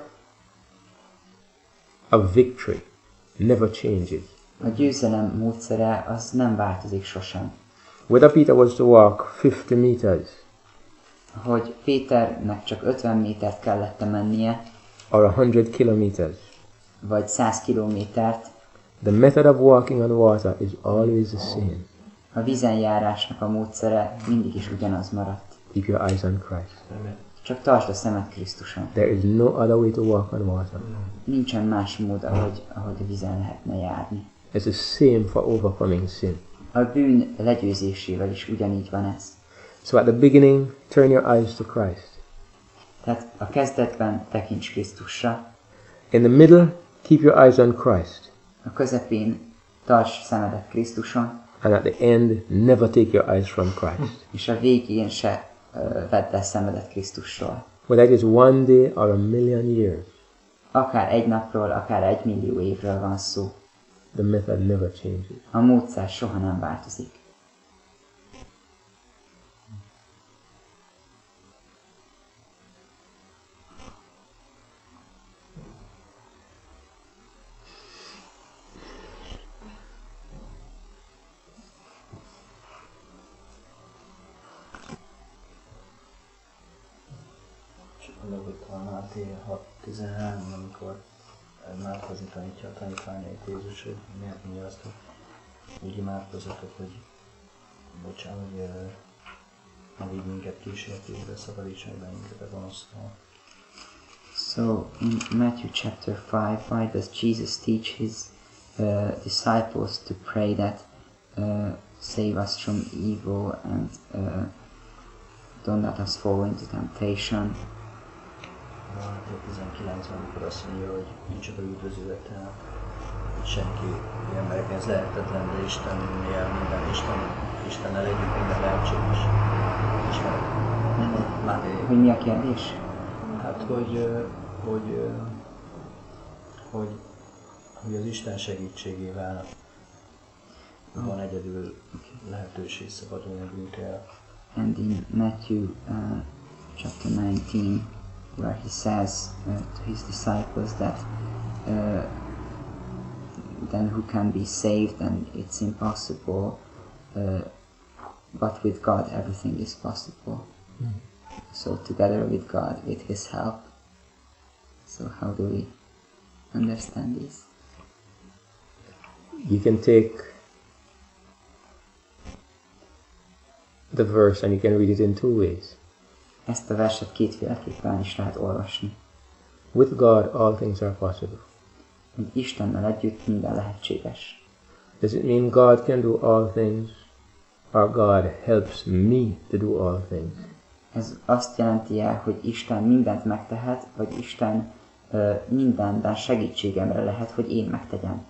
of victory never changes. A győzelem módszere az nem változik sosem. Whether Peter was to walk fifty meters Hogy Péternek csak ötven métert kellett mennie, or one hundred kilometers, vagy száz kilométert, the method of walking on water is always the same. a vízen járásnak a módszere mindig is ugyanaz maradt. Keep your eyes on Christ. Csak tartsd a szemed Krisztuson. There is no other way to walk on water. Nincsen más mód, ahogy, ahogy a vízen lehetne járni. It's the same for overcoming sin. A bűn legyőzésével is ugyanígy van ez. So at the beginning, turn your eyes to Christ. Tehát a kezdetben tekints Krisztusra, In the middle, keep your eyes on Christ. a közepén tarts szemedet Krisztuson, And at the end, never take your eyes from Christ. és a végén se uh, vedd el szemedet Krisztusról. Whether it is one day or a million years, Akár egy napról, akár egy millió évről van szó. the method never changes. A módszer soha nem változik. Csak mondom, hogy talán Máté hat tizenhárom, amikor imádkozni tanítja a tanítványait Jézus, hogy miért mondja azt, hogy úgy imádkozzatok, hogy bocsánat, hogy ne vigy minket kísértésbe, szabadítsanak bennünket a gonosztól. So in Matthew chapter five, why does Jesus teach his uh, disciples to pray that uh, save us from evil and uh, don't let us fall into temptation? Máté tizenkilencben, amikor azt mondja, hogy nincs oda üdvözülete, hogy senki, hogy embereknek ez lehetetlen, de Istennél minden, Isten, Istennel együtt minden lehetséges. Ismered? Máté, Hogy mi a kérdés? hát, hogy, ö, hogy, ö, hogy, hogy az Isten segítségével van egyedül lehetőség szabadulni a bűntől. And in Matthew uh, chapter nineteen, where he says uh, to his disciples that uh, then who can be saved and it's impossible, uh, but with God everything is possible. Mm. So together with God, with his help. So how do we understand this? You can take the verse and you can read it in two ways. Ezt a verset kétféleképpen is lehet olvasni. With God all things are possible. Hogy Istennel együtt minden lehetséges. Does it mean God can do all things, or God helps me to do all things? Ez azt jelenti el, hogy Isten mindent megtehet, vagy Isten uh, mindenben segítségemre lehet, hogy én megtegyem.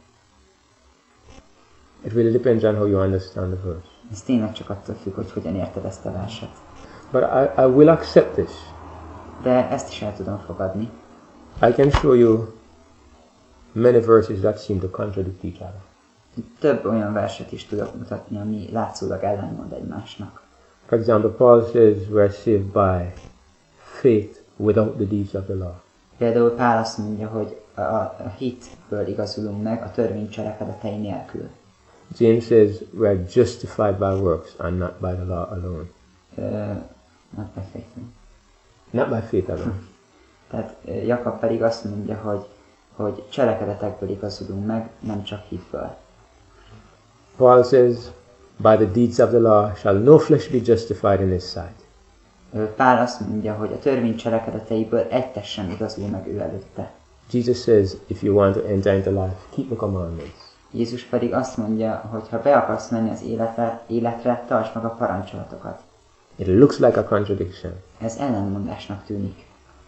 It really depends on how you understand the verse. Ez tényleg csak attól függ, hogy hogyan érted ezt a verset. But I, I will accept this. De ezt is el tudom fogadni. I can show you many verses that seem to contradict each other. Több olyan verset is tudok mutatni, ami látszólag ellenmond egymásnak. For example, Paul says we are saved by faith without the deeds of the law. Például Pál azt mondja, hogy a, a hitből igazulunk meg a törvény cselekedetei nélkül. James says we are justified by works and not by the law alone. Uh, not by faith. Not by faith alone. Tehát uh, Jakab pedig azt mondja, hogy, hogy cselekedetekből igazulunk meg, nem csak hitből. Paul says, by the deeds of the law shall no flesh be justified in his sight. Pál azt mondja, hogy a törvény cselekedeteiből egy test sem igazul meg ő előtte. Jesus says, if you want to enter into life, keep the commandments. Jézus pedig azt mondja, hogy ha be akarsz menni az életre, életre, tartsd meg a parancsolatokat. It looks like a contradiction. Ez ellenmondásnak tűnik.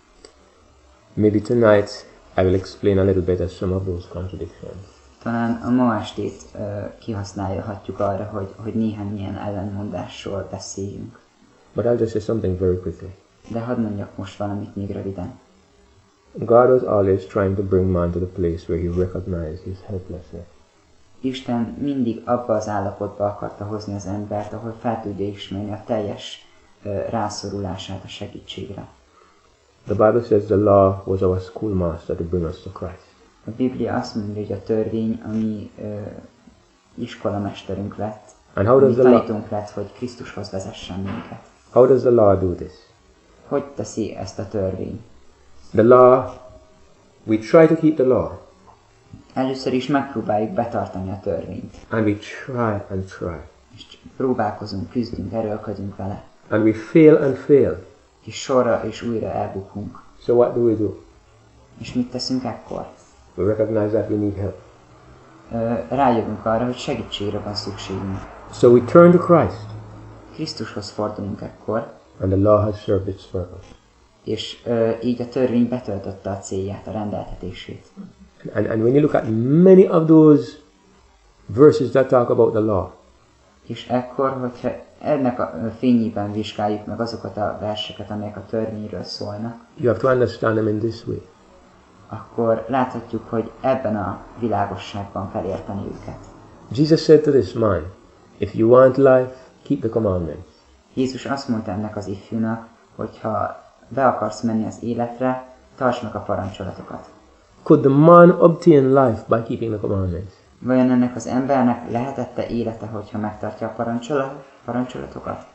Maybe tonight I will explain a little bit of some of those contradictions. Talán a ma estét uh, kihasználhatjuk arra, hogy, hogy néhány ilyen ellenmondásról beszéljünk. But I'll just say something very quickly. De hadd mondjak most valamit még röviden. God was always trying to bring man to the place where he recognized his helplessness. Isten mindig abba az állapotba akarta hozni az embert, ahol fel tudja ismerni a teljes uh, rászorulását a segítségre. The Bible says the law was our schoolmaster to bring us to Christ. A Biblia azt mondja, hogy a törvény, ami uh, iskolamesterünk lett, And how does ami the law, tanítunk lett, hogy Krisztushoz vezessen minket. how does the law do this? Hogy teszi ezt a törvény? The law, we try to keep the law. Először is megpróbáljuk betartani a törvényt. And we try and try. És próbálkozunk, küzdünk, erőlködünk vele. And we fail and fail. És sorra és újra elbukunk. So what do we do? És mit teszünk ekkor? We recognize that we need help. Ö, rájövünk arra, hogy segítségre van szükségünk. So we turn to Christ. Krisztushoz fordulunk ekkor. And the law has served its purpose. És ö, így a törvény betöltötte a célját, a rendeltetését. And, and when you look at many of those verses that talk about the law, És ekkor, hogyha ennek a fényében vizsgáljuk meg azokat a verseket, amelyek a törvényről szólnak, you have to understand them in this way. akkor láthatjuk, hogy ebben a világosságban kell érteni őket. Jesus said to this man, if you want life, keep the commandments. Jézus azt mondta ennek az ifjúnak, hogy ha be akarsz menni az életre, tartsd meg a parancsolatokat. Could the man obtain life by keeping the commandments? Vajon ennek az embernek lehetette élete, hogyha megtartja a parancsolat, parancsolatokat?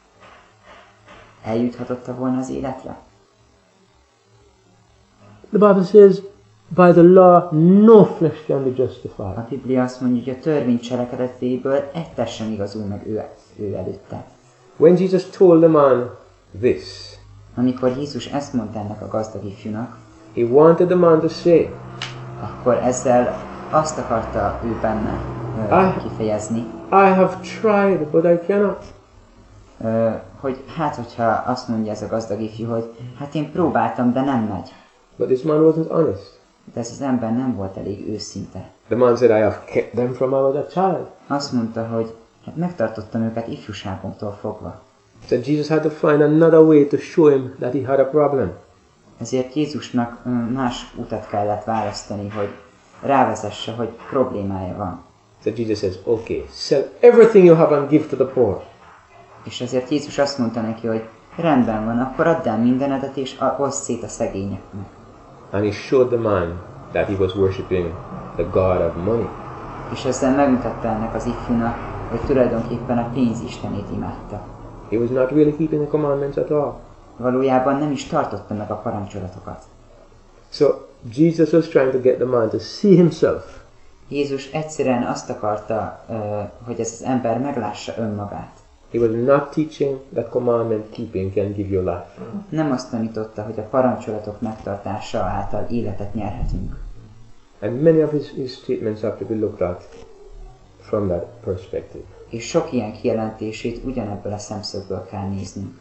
Eljuthatott volna az életre? The Bible says, by the law, no flesh can be justified. A Biblia azt mondja, hogy a törvény cselekedetéből egy test sem igazul meg ő, ő előtte. When Jesus told the man this, Amikor Jézus ezt mondta ennek a gazdag ifjúnak, he wanted the man to say, akkor ezzel azt akarta ő benne uh, kifejezni, I have tried, but I cannot. Uh, hogy hát, hogyha azt mondja ez a gazdag ifjú, hogy hát én próbáltam, de nem megy. But this man wasn't honest. De ez az ember nem volt elég őszinte. The man said, I have kept them from I was a child. Azt mondta, hogy hát megtartottam őket ifjúságomtól fogva. So Jesus had to find another way to show him that he had a problem. Ezért Jézusnak uh, más utat kellett választani, hogy rávezesse, hogy problémája van. So Jesus says, okay, sell everything you have and give to the poor. És ezért Jézus azt mondta neki, hogy Rendben van, akkor add el mindenedet és oszd szét a szegényeknek. And he showed the man that he was worshipping the god of money. És ezzel megmutatta ennek az ifjúnak, hogy tulajdonképpen a pénzistenét imádta. He was not really keeping the commandments at all. Valójában nem is tartotta meg a parancsolatokat. So Jesus was trying to get the man to see himself. Jézus egyszerűen azt akarta, hogy ez az ember meglássa önmagát. He was not teaching that commandment keeping can give you life. Nem azt tanította, hogy a parancsolatok megtartása által életet nyerhetünk. And many of his, his statements have to be looked at from that perspective. És sok ilyen kijelentését ugyanebből a szemszögből kell néznünk.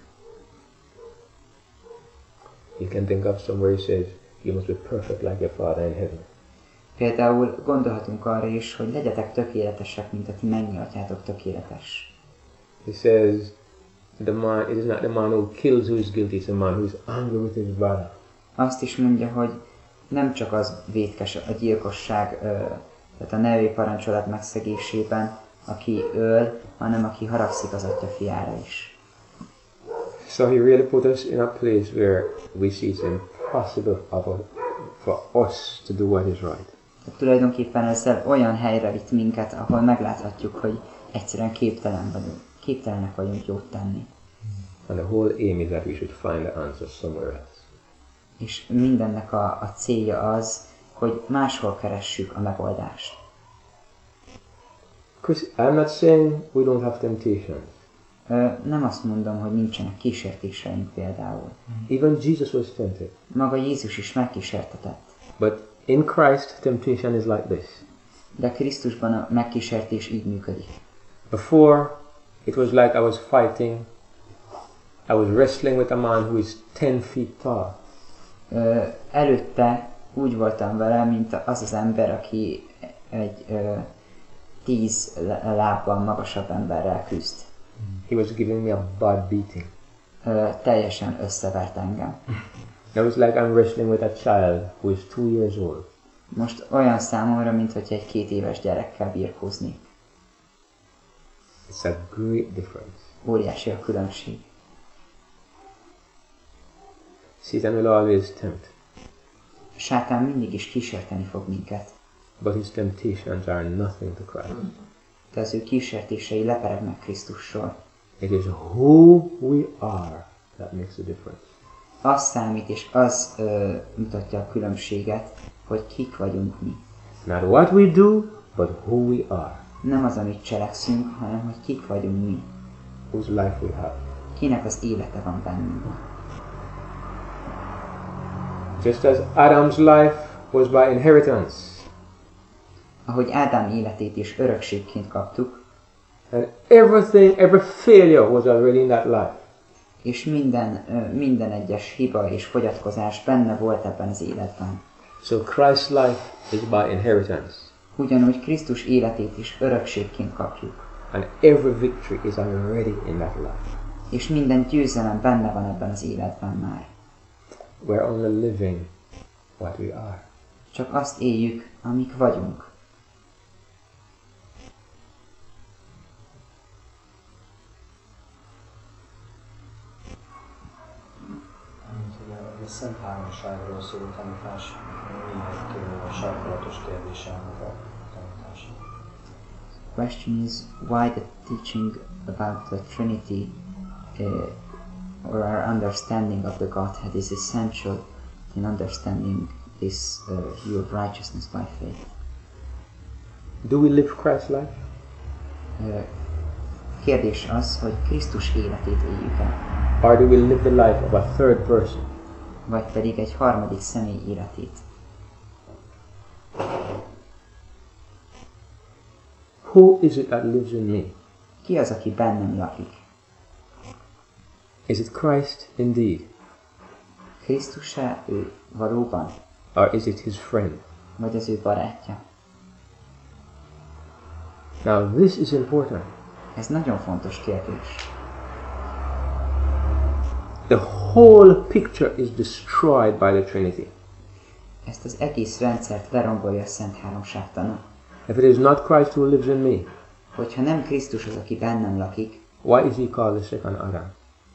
You can think of somewhere he says, you must be perfect like your Father in heaven. Például gondolhatunk arra is, hogy legyetek tökéletesek, mint a ti mennyi atyátok tökéletes. He says, the man, it is not the man who kills who is guilty, it's the man who is angry with his brother. Azt is mondja, hogy nem csak az vétkes a gyilkosság, tehát a nevi parancsolat megszegésében, aki öl, hanem aki haragszik az atya fiára is. So he really put us in a place where we see it's impossible for us to do what is right. Tehát tulajdonképpen ezzel olyan helyre vitt minket, ahol megláthatjuk, hogy egyszerűen képtelen vagyunk, képtelenek vagyunk jót tenni. And the whole aim is that we should find the answer somewhere else. És mindennek a, a célja az, hogy máshol keressük a megoldást. Chris, I'm not saying we don't have temptations. Ö, nem azt mondom, hogy nincsenek kísértéseink például. Even Jesus was tempted. Maga Jézus is megkísértetett. But in Christ, temptation is like this. De Krisztusban a megkísértés így működik. Before, it was like I was fighting. I was wrestling with a man who is ten feet tall. Ö, előtte úgy voltam vele, mint az az ember, aki egy ö, tíz lábbal magasabb emberrel küzd. He was giving me a bad beating. Ö, teljesen összevert engem. It was like I'm wrestling with a child who is two years old. Most olyan számomra, mint hogy egy két éves gyerekkel birkózni. It's a great difference. Óriási a különbség. Satan will always tempt. A sátán mindig is kísérteni fog minket. But his temptations are nothing to Christ. De az ő kísértései leperegnek Krisztusról. It is who we are that makes a difference. Az számít, és az ö, mutatja a különbséget, hogy kik vagyunk mi. Not what we do, but who we are. Nem az, amit cselekszünk, hanem hogy kik vagyunk mi. Whose life we have. Kinek az élete van bennünk. Just as Adam's life was by inheritance. Ahogy Ádám életét is örökségként kaptuk, And everything, every failure was already in that life. és minden, ö, minden egyes hiba és fogyatkozás benne volt ebben az életben. So Christ's life is by inheritance. Ugyanúgy Krisztus életét is örökségként kapjuk. And every victory is already in that life. És minden győzelem benne van ebben az életben már. We're only living what we are. Csak azt éljük, amik vagyunk. A Szent Háromságról szóló tanítás miért sarkalatos kérdése ennek a tanítása? The question is why the teaching about the Trinity uh, or our understanding of the Godhead is essential in understanding this uh, view of righteousness by faith. Do we live Christ's life? Uh, kérdés az, hogy Krisztus életét éljük el, Or do we live the life of a third person? vagy pedig egy harmadik személy életét. Who is it that lives in me? Ki az, aki bennem lakik? Is it Christ indeed? Krisztus-e ő valóban? Or is it his friend? Vagy az ő barátja? Now this is important. Ez nagyon fontos kérdés. The whole picture is destroyed by the Trinity. Ezt az egész rendszert lerombolja a Szent Háromságtana. If it is not Christ who lives in me, Hogyha nem Krisztus az, aki bennem lakik, why is he called the second Adam?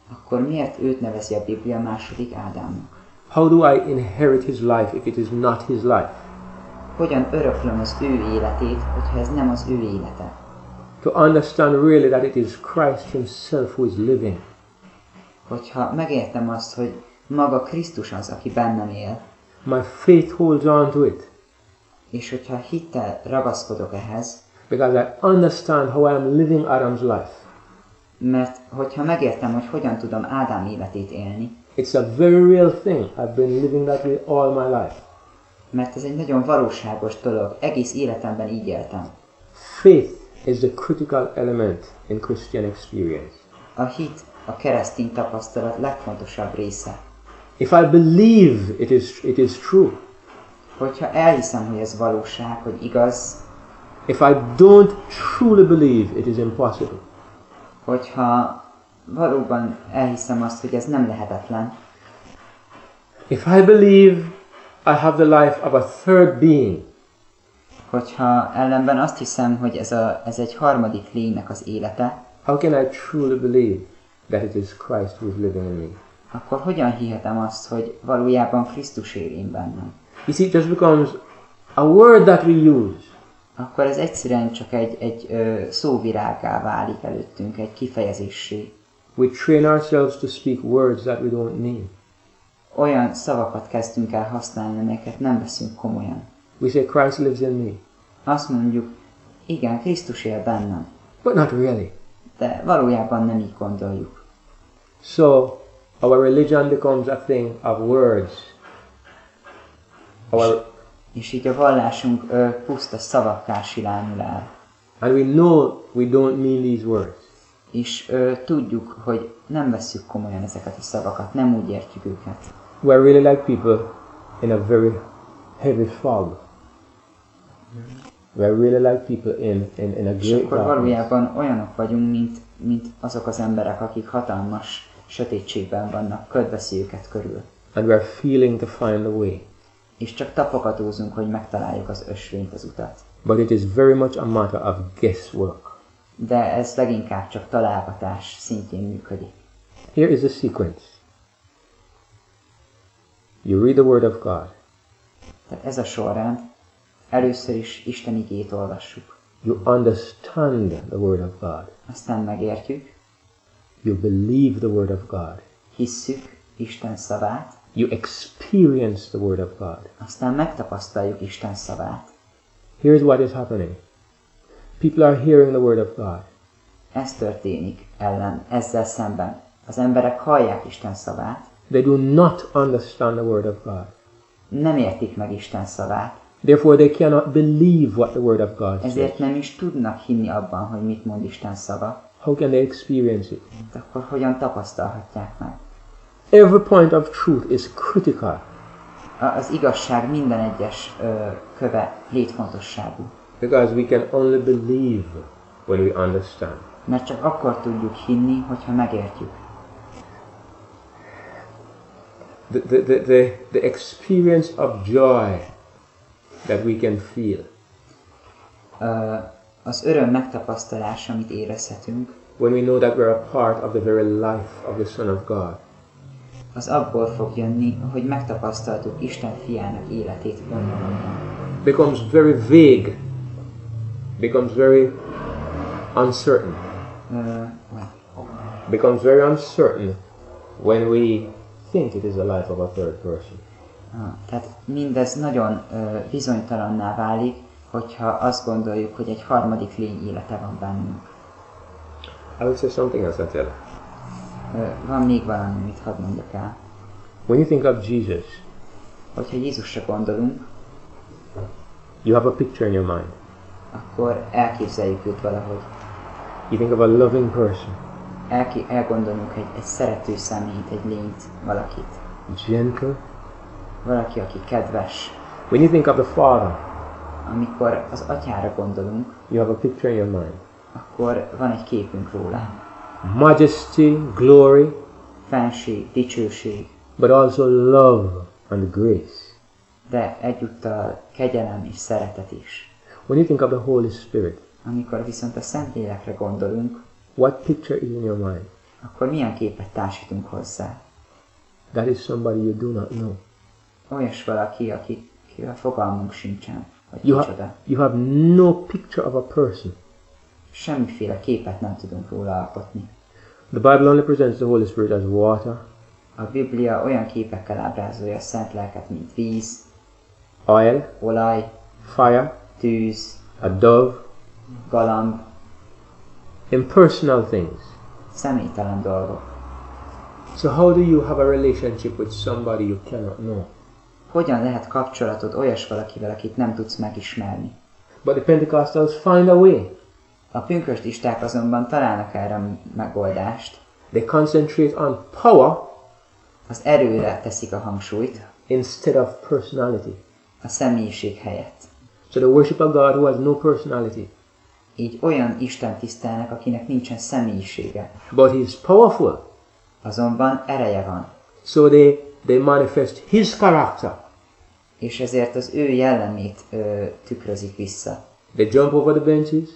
akkor miért őt nevezi a Biblia második Ádámnak? How do I inherit his life if it is not his life? Hogyan öröklöm az ő életét, hogyha ez nem az ő élete? To understand really that it is Christ himself who is living. Hogyha megértem azt, hogy maga Krisztus az, aki bennem él, my faith holds on to it. És hogyha hittel ragaszkodok ehhez, because I understand how I am living Adam's life. Mert hogyha megértem, hogy hogyan tudom Ádám életét élni, it's a very real thing. I've been living that way all my life. Mert ez egy nagyon valóságos dolog. Egész életemben így éltem. Faith is the critical element in Christian experience. A hit a keresztény tapasztalat legfontosabb része. If I believe it is, it is true. Hogyha elhiszem, hogy ez valóság, hogy igaz. If I don't truly believe, it is impossible. Hogyha valóban elhiszem azt, hogy ez nem lehetetlen. If I believe I have the life of a third being. Hogyha ellenben azt hiszem, hogy ez, a, ez egy harmadik lénynek az élete. How can I truly believe that it is Christ who is living in me? Akkor hogyan hihetem azt, hogy valójában Krisztus él én bennem? You see, it just becomes a word that we use. Akkor ez egyszerűen csak egy, egy ö, szóvirággá válik előttünk, egy kifejezéssé. We train ourselves to speak words that we don't mean. Olyan szavakat kezdtünk el használni, amelyeket nem veszünk komolyan. We say Christ lives in me. Azt mondjuk, igen, Krisztus él bennem. But not really. De valójában nem így gondoljuk. So, our religion becomes a thing of words. Our És így a vallásunk ö, puszta szavakká silányul el. And we know we don't mean these words. És ö, tudjuk, hogy nem vesszük komolyan ezeket a szavakat, nem úgy értjük őket. We're really like people in a very heavy fog. We're really like people in, in, in a És great akkor darkness. valójában olyanok vagyunk, mint, mint azok az emberek, akik hatalmas sötétségben vannak, köd veszi őket körül. And we're feeling to find the way. És csak tapogatózunk, hogy megtaláljuk az ösvényt, az utat. But it is very much a matter of guesswork. De ez leginkább csak találgatás szintjén működik. Here is the sequence. You read the Word of God. Tehát ez a sorrend. Először is Isten igét olvassuk. You understand the Word of God. Aztán megértjük. You believe the Word of God. Hisszük Isten szavát. You experience the Word of God. Aztán megtapasztaljuk Isten szavát. Here's what is happening. People are hearing the Word of God. Ez történik ellen, ezzel szemben. Az emberek hallják Isten szavát. They do not understand the Word of God. Nem értik meg Isten szavát. Therefore they cannot believe what the Word of God says. Ezért nem is tudnak hinni abban, hogy mit mond Isten szava. How can they experience it? De akkor hogyan tapasztalhatják meg? Every point of truth is critical. Az igazság minden egyes ö, köve létfontosságú. Because we can only believe when we understand. Mert csak akkor tudjuk hinni, hogyha megértjük. The, the, the, the, the experience of joy that we can feel. Ö, az öröm megtapasztalása, amit érezhetünk, when we know that we're a part of the very life of the Son of God. Az abból fog jönni, hogy megtapasztaltuk Isten fiának életét önmagában. Becomes very vague. Becomes very uncertain. Uh, Becomes very uncertain when we think it is the life of a third person. uh, tehát mindez nagyon uh, bizonytalanná válik, hogyha azt gondoljuk, hogy egy harmadik lény élete van bennünk. I will say something else, I tell you. Uh, van még valami, amit hadd mondjak el. When you think of Jesus, Hogyha Jézusra gondolunk, you have a picture in your mind. akkor elképzeljük őt valahogy. You think of a loving person. Elki- elgondolunk egy, egy szerető személyt, egy lényt, valakit. Gentle. Valaki, aki kedves. When you think of the Father, Amikor az atyára gondolunk, you have a picture in your mind. akkor van egy képünk róla. Majesty, glory, Fenség, dicsőség, but also love and grace. de egyúttal kegyelem és szeretet is. When you think of the Holy Spirit, Amikor viszont a Szentlélekre gondolunk, what picture is in your mind? akkor milyen képet társítunk hozzá? That is somebody you do not know. Olyas valaki, aki, akivel fogalmunk sincsen, hogy You, kicsoda. ha, you have no picture of a person. Semmiféle képet nem tudunk róla alkotni. The Bible only presents the Holy Spirit as water, A Biblia olyan képekkel ábrázolja a Szent Lelket, mint víz, oil, olaj, fire, tűz, a dove, galamb, impersonal things. személytelen dolgok. So how do you have a relationship with somebody you cannot know? Hogyan lehet kapcsolatod olyas valakivel, akit nem tudsz megismerni? But the Pentecostals find a way. A pünkösdisták azonban találnak erre a megoldást. They concentrate on power Az erőre teszik a hangsúlyt, instead of personality. a személyiség helyett. So they worship a God who has no personality. Így olyan Isten tisztelnek, akinek nincsen személyisége. But he's powerful. Azonban ereje van, So they, they manifest his character. és ezért az ő jellemét ö, tükrözik vissza. They jump over the benches.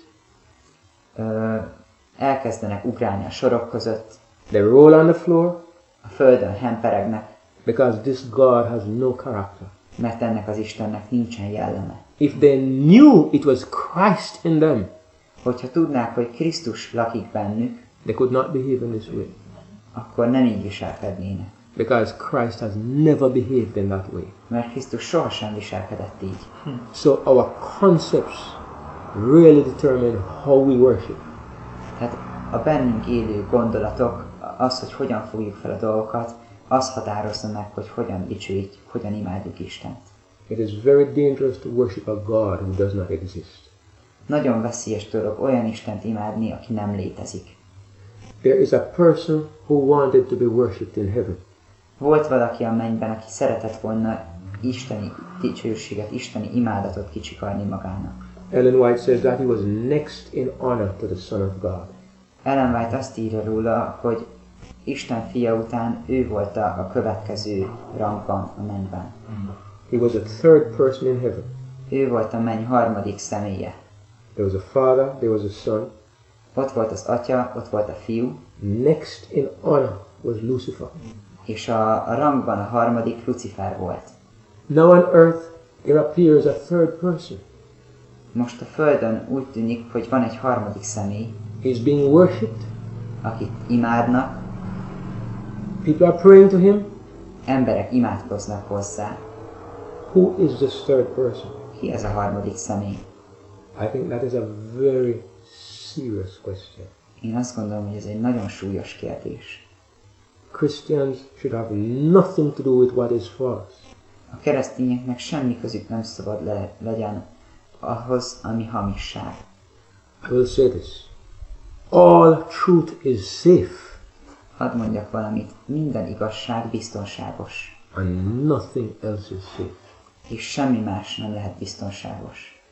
Ö, elkezdenek ugrálni a sorok között, They roll on the floor. a földön hemperegnek, Because this God has no character. mert ennek az Istennek nincsen jelleme. If they knew it was Christ in them, Hogyha tudnák, hogy Krisztus lakik bennük, they could not behave in this way. akkor nem így viselkednének. Because Christ has never behaved in that way. Mert Krisztus sohasem viselkedett így. So our concepts really determine how we worship. Tehát a bennünk élő gondolatok, az, hogy hogyan fogjuk fel a dolgokat, az határozza meg, hogy hogyan dicsőítjük, hogyan imádjuk Istent. It is very dangerous to worship a God who does not exist. Nagyon veszélyes dolog olyan Istent imádni, aki nem létezik. There is a person who wanted to be worshipped in heaven. Volt valaki a mennyben, aki szeretett volna isteni dicsőséget, isteni imádatot kicsikarni magának. Ellen White says that he was next in honor to the Son of God. Ellen White azt írja róla, hogy Isten fia után ő volt a, a következő rangban a mennyben. He was a third person in heaven. Ő volt a menny harmadik személye. There was a Father, there was a Son. Ott volt az Atya, ott volt a Fiú, Next in honor was Lucifer. és a, a rangban a harmadik Lucifer volt. Now on earth there appears a third person. Most a Földön úgy tűnik, hogy van egy harmadik személy, He's being worshipped. akit imádnak, People are praying to him. emberek imádkoznak hozzá. Who is this third person? Ki ez a harmadik személy? I think that is a very serious question. Én azt gondolom, hogy ez egy nagyon súlyos kérdés. Christians should have nothing to do with what is false. A keresztényeknek semmi közük nem szabad le, legyen ahhoz, ami hamisság. I will say this. All truth is safe Hadd mondjak valamit, minden igazság biztonságos, and nothing else is safe. és semmi más nem lehet biztonságos.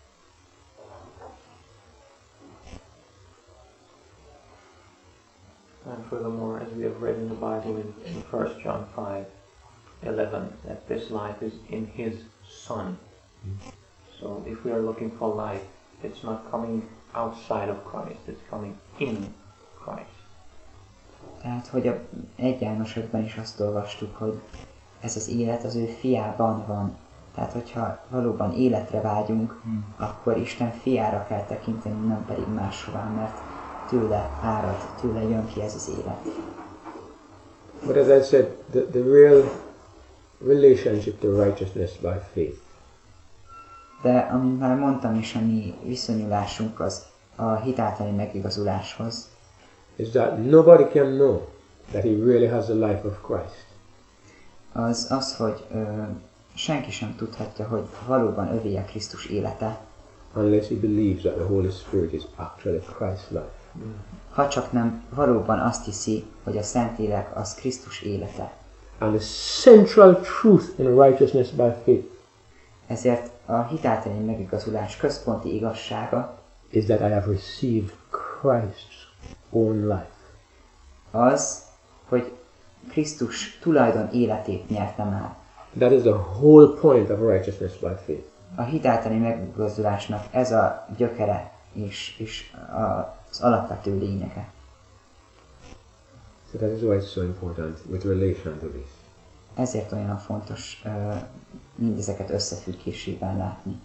And furthermore, as we have read in the Bible in, in First John five eleven, that this life is in His Son. So if we are looking for life, it's not coming outside of Christ, it's coming in Christ. Tehát, hogy a egy Jánosokban is azt olvastuk, hogy ez az élet az ő fiában van. Tehát, hogyha valóban életre vágyunk, hmm. akkor Isten fiára kell tekinteni, nem pedig máshová, mert tőle árad, tőle jön ki ez az élet. But as I said, the, the real relationship to righteousness by faith De, amint már mondtam is, a mi viszonyulásunk az a hitáltali megigazuláshoz, is that nobody can know that he really has the life of Christ az az, hogy ö, senki sem tudhatja, hogy valóban övé a Krisztus élete, unless he believes that the Holy Spirit is actually Christ's life. ha csak nem valóban azt hiszi, hogy a Szentlélek az Krisztus élete. And the central truth in righteousness by faith Ezért a hitáltali megigazulás központi igazsága is that I have received Christ's own life. az, hogy Krisztus tulajdon életét nyertem el. That is the whole point of righteousness by faith. A hitáltali megigazulásnak ez a gyökere és, és az alapvető lényege. So that is why it's so important with relation to this. Ezért olyan fontos uh, mindezeket összefüggésében látni.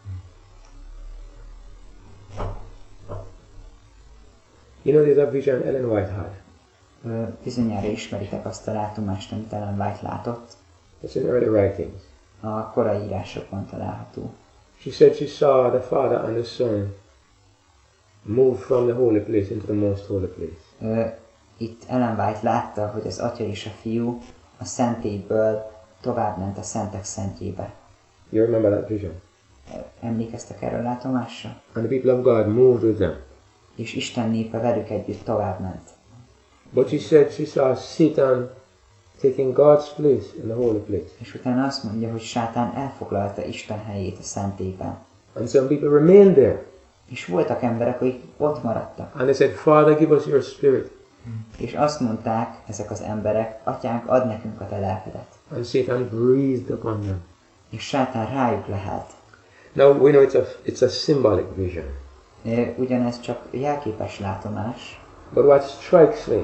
You know, there's a vision Ellen White had. Uh, bizonyára ismeritek azt a látomást, amit Ellen White látott. It's in early writings. A korai írásokban található. She said she saw the Father and the Son move from the holy place into the most holy place. Uh, itt Ellen White látta, hogy az Atya és a Fiú a szentélyből továbbment a Szentek Szentjébe. You remember that vision? Uh, emlékeztek erről a látomásra? And the people of God moved with them. És Isten népe velük együtt továbbment. But she said she saw Satan taking God's place in the holy place. És utána azt mondja, hogy Sátán elfoglalta Isten helyét a szentélyben. And some people remained there. És voltak emberek, akik ott maradtak. And they said, Father, give us your spirit. És azt mondták ezek az emberek, Atyánk, ad nekünk a te lelkedet. And Satan breathed upon them. És Sátán rájuk lehelt. Now we know it's a, it's a symbolic vision. Ugyanez csak jelképes látomás. But what strikes me,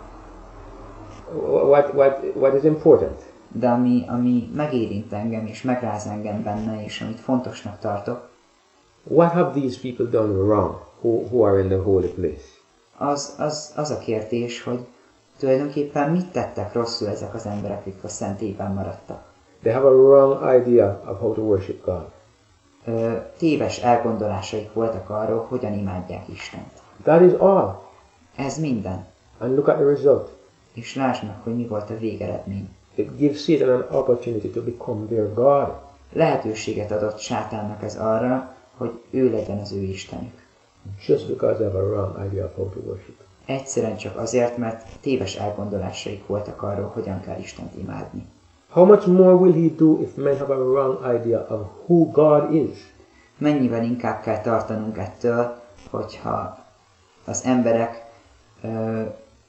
what, what, what is important, de ami, ami megérint engem és megráz engem benne, és amit fontosnak tartok, what have these people done wrong who, who are in the holy place? Az, az, az a kérdés, hogy tulajdonképpen mit tettek rosszul ezek az emberek, akik a szentélyben maradtak. They have a wrong idea of how to worship God. Ö, téves elgondolásaik voltak arról, hogyan imádják Istent. That is all. Ez minden. And look at the result. És lásd meg, hogy mi volt a végeredmény. It gives Satan an opportunity to become their God. Lehetőséget adott Sátánnak ez arra, hogy ő legyen az ő Istenük. Just because they have a wrong idea of how to worship. Egyszerűen csak azért, mert téves elgondolásaik voltak arról, hogyan kell Istent imádni. How much more will he do if men have a wrong idea of who God is? Mennyivel inkább kell tartanunk ettől, hogyha az emberek ö,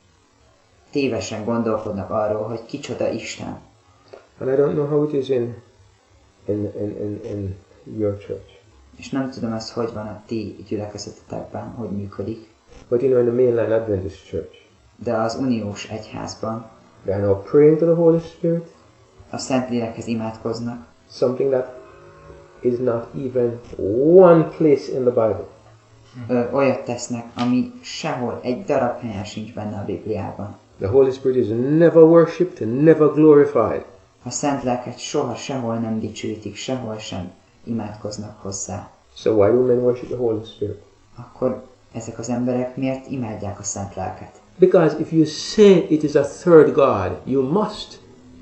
tévesen gondolkodnak arról, hogy kicsoda Isten. And I don't know how it is in, in, in, in, in your church. És nem tudom ezt, hogy van a ti gyülekezetetekben, hogy működik. But you know, in the mainline Adventist church, de az uniós egyházban they are now praying to the Holy Spirit. A Szentlélekhez imádkoznak. Something that is not even one place in the Bible. Ö, olyat tesznek, ami sehol, egy darab helyen sincs benne a Bibliában. The Holy Spirit is never worshipped, never glorified. A Szent Lelket soha sehol nem dicsőítik, sehol sem imádkoznak hozzá. So why do men worship the Holy Spirit? Akkor ezek az emberek miért imádják a Szent Lelket? Because if you say it is a third God, you must.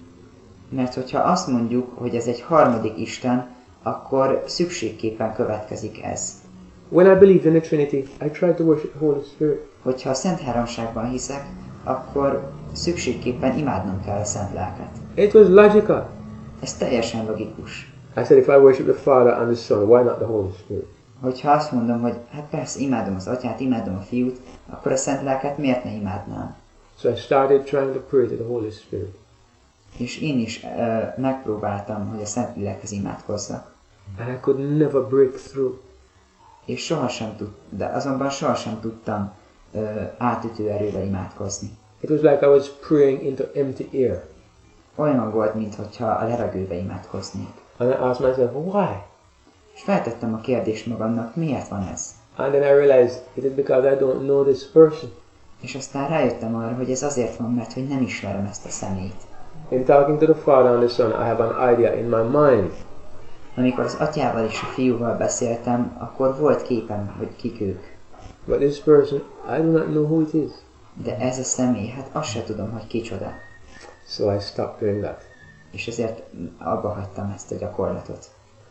Mert hogyha azt mondjuk, hogy ez egy harmadik Isten, akkor szükségképpen következik ez. When I believe in the Trinity, I try to worship the Holy Spirit. Hogyha a Szent Háromságban hiszek, akkor szükségképpen imádnom kell a Szent Lelket. It was logical. Ez teljesen logikus. I said if I worship the Father and the Son, why not the Holy Spirit? Hogyha azt mondom, hogy hát persze imádom az Atyát, imádom a Fiút, akkor a Szent Lelket miért ne imádnám? So I started trying to pray to the Holy Spirit. És én is uh, megpróbáltam, hogy a Szent Lélekhez imádkozzak. And I could never break through. És sohasem tud, de azonban sohasem tudtam uh, átütő erővel imádkozni. It was like I was praying into empty air. Olyan volt, mintha a levegőbe imádkoznék. And I asked myself, why? És feltettem a kérdést magamnak, miért van ez? And then I realized it is because I don't know this person. És aztán rájöttem arra, hogy ez azért van, mert hogy nem ismerem ezt a személyt. In talking to the Father and the Son, I have an idea in my mind. Amikor az Atyával és a Fiúval beszéltem, akkor volt képem, hogy kik ők. But this person, I do not know who it is. De ez a személy, hát azt se tudom, hogy kicsoda. So I stopped doing that. És ezért abba hagytam ezt a gyakorlatot.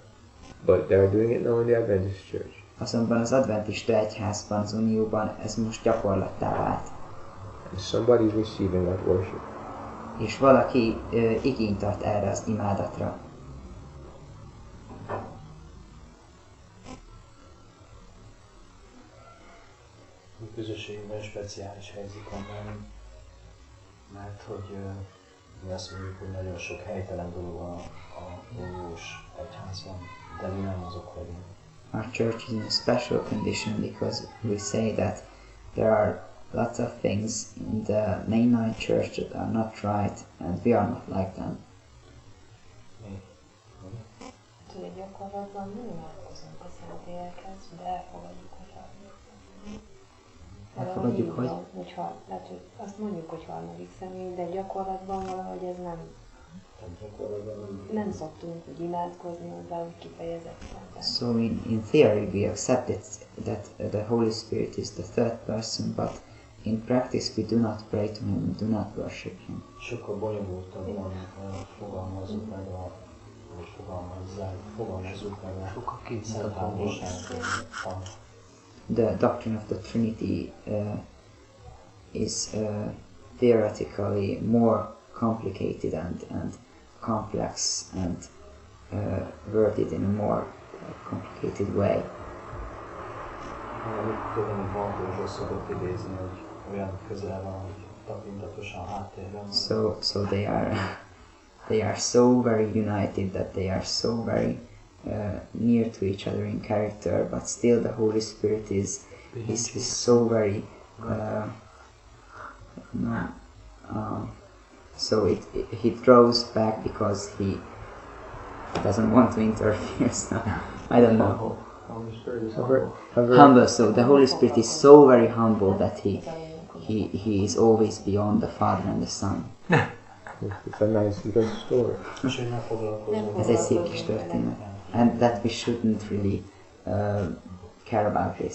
But they are doing it now in the Adventist Church. Azonban az adventista egyházban, az unióban ez most gyakorlattá vált. And somebody is receiving that worship. És valaki ö, igényt tart erre az imádatra. A közösségben speciális helyzetekben van, mert hogy uh, mi azt mondjuk, hogy nagyon sok helytelen dolog van a uniós egyházban, de mi nem azok vagyunk. Our church is in a special condition because we say that there are lots of things in the Mennonite church that are not right, and we are not like them. Tudod, gyakorlatban mi imádkozunk a szentélyekhez, de elfogadjuk, hogyha... Elfogadjuk, hogy? Hogyha, lehet, hogy azt mondjuk, hogy harmadik személy, de gyakorlatban valahogy ez nem... Nem szoktunk úgy imádkozni hozzá, úgy kifejezetten. So in, in theory we accept it, that uh, the Holy Spirit is the third person, but in practice we do not pray to Him, we do not worship Him. Sokkal bonyolultabban fogalmazzuk meg a, vagy fogalmazzák, fogalmazzuk meg a szent háromságot. The doctrine of the Trinity uh, is uh, theoretically more complicated and, and complex and uh, worded in a more uh, complicated way. Tudom, van Balázsról szokott idézni, hogy olyan közel van, hogy tapintatosan háttérben. So, so they are, they are so very united that they are so very uh, near to each other in character, but still the Holy Spirit is is, is so very uh, no, uh, so it, it he draws back because he doesn't want to interfere. So I don't know. Humble. So the Holy Spirit is so very humble that he he he is always beyond the Father and the Son. It's a nice little story. Ez egy szép kis történet. And that we shouldn't really uh, care about this.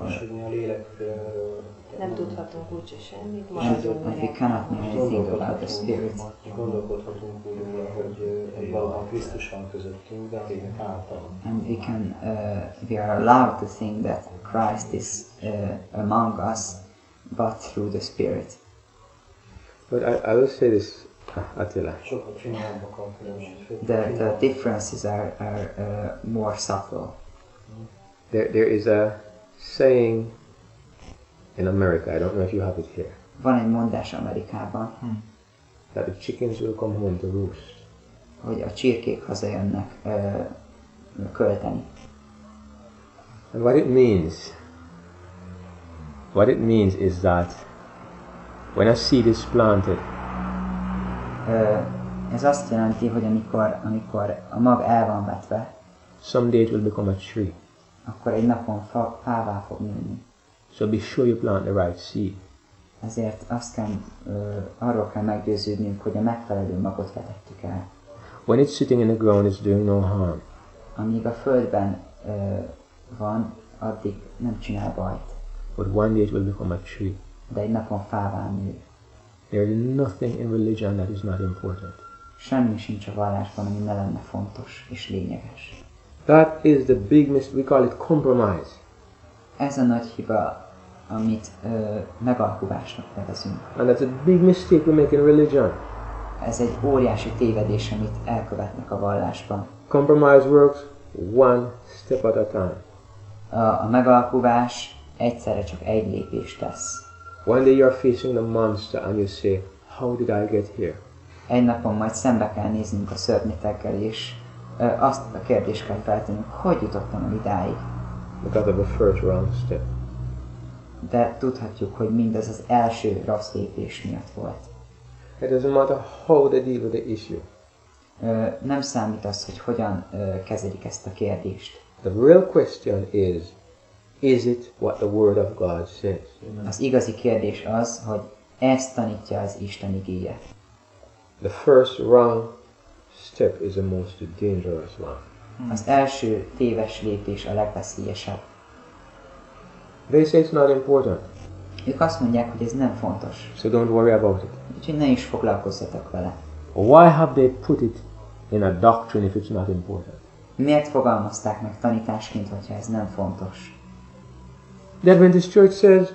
Nem tudhatunk úgyse semmit, And, maradjunk and we cannot know anything about the Spirit. Gondolkodhatunk úgy róla, hogy valóban Krisztus van közöttünk, de akiknek által. And we can, uh, we are allowed to think that Christ is uh, among us, but through the Spirit. But I, I will say this, Attila. Sokkal finályabbak a különbség. The, the differences are, are uh, more subtle. There, there is a saying in America, I don't know if you have it here, Van egy mondás Amerikában, that the chickens will come home to roost. hogy a csirkék hazajönnek uh, költeni. And what it means, what it means is that when a seed is planted, Uh, ez azt jelenti, hogy amikor, amikor a mag el van vetve, someday it will become a tree. akkor egy napon fa, fává fog nőni. So be sure you plant the right seed. Ezért azt kell, uh, arról kell meggyőződnünk, hogy a megfelelő magot vetettük el. When it's sitting in the ground, it's doing no harm. Amíg a földben uh, van, addig nem csinál bajt, But one day it will become a tree. de egy napon fává nő. There is nothing in religion that is not important. Semmi sincs a vallásban, ami ne lenne fontos és lényeges. That is the big mistake. We call it compromise. Ez a nagy hiba, amit uh, megalkuvásnak nevezünk. And that's a big mistake we make in religion. Ez egy óriási tévedés, amit elkövetnek a vallásban. Compromise works one step at a time. A, a megalkuvás egyszerre csak egy lépést tesz. One day you are facing the monster and you say, how did I get here? Egy napon majd szembe kell néznünk a szörnyetekkel, és ö, azt a kérdést kell feltennünk, hogy jutottam el idáig. Because of the first wrong step. De tudhatjuk, hogy mindez az első rossz lépés miatt volt. It doesn't matter how they deal with the issue. Ö, nem számít az, hogy hogyan ö, kezelik ezt a kérdést. The real question is, is it what the Word of God says? Az igazi kérdés az, hogy ezt tanítja az Isten igéje. The first wrong step is the most dangerous one. Az első téves lépés a legveszélyesebb. They say it's not important, Ők azt mondják, hogy ez nem fontos, so don't worry about it. úgyhogy ne is foglalkozzatok vele. Why have they put it in a doctrine if it's not important? Miért fogalmazták meg tanításként, hogyha ez nem fontos? The Adventist Church says,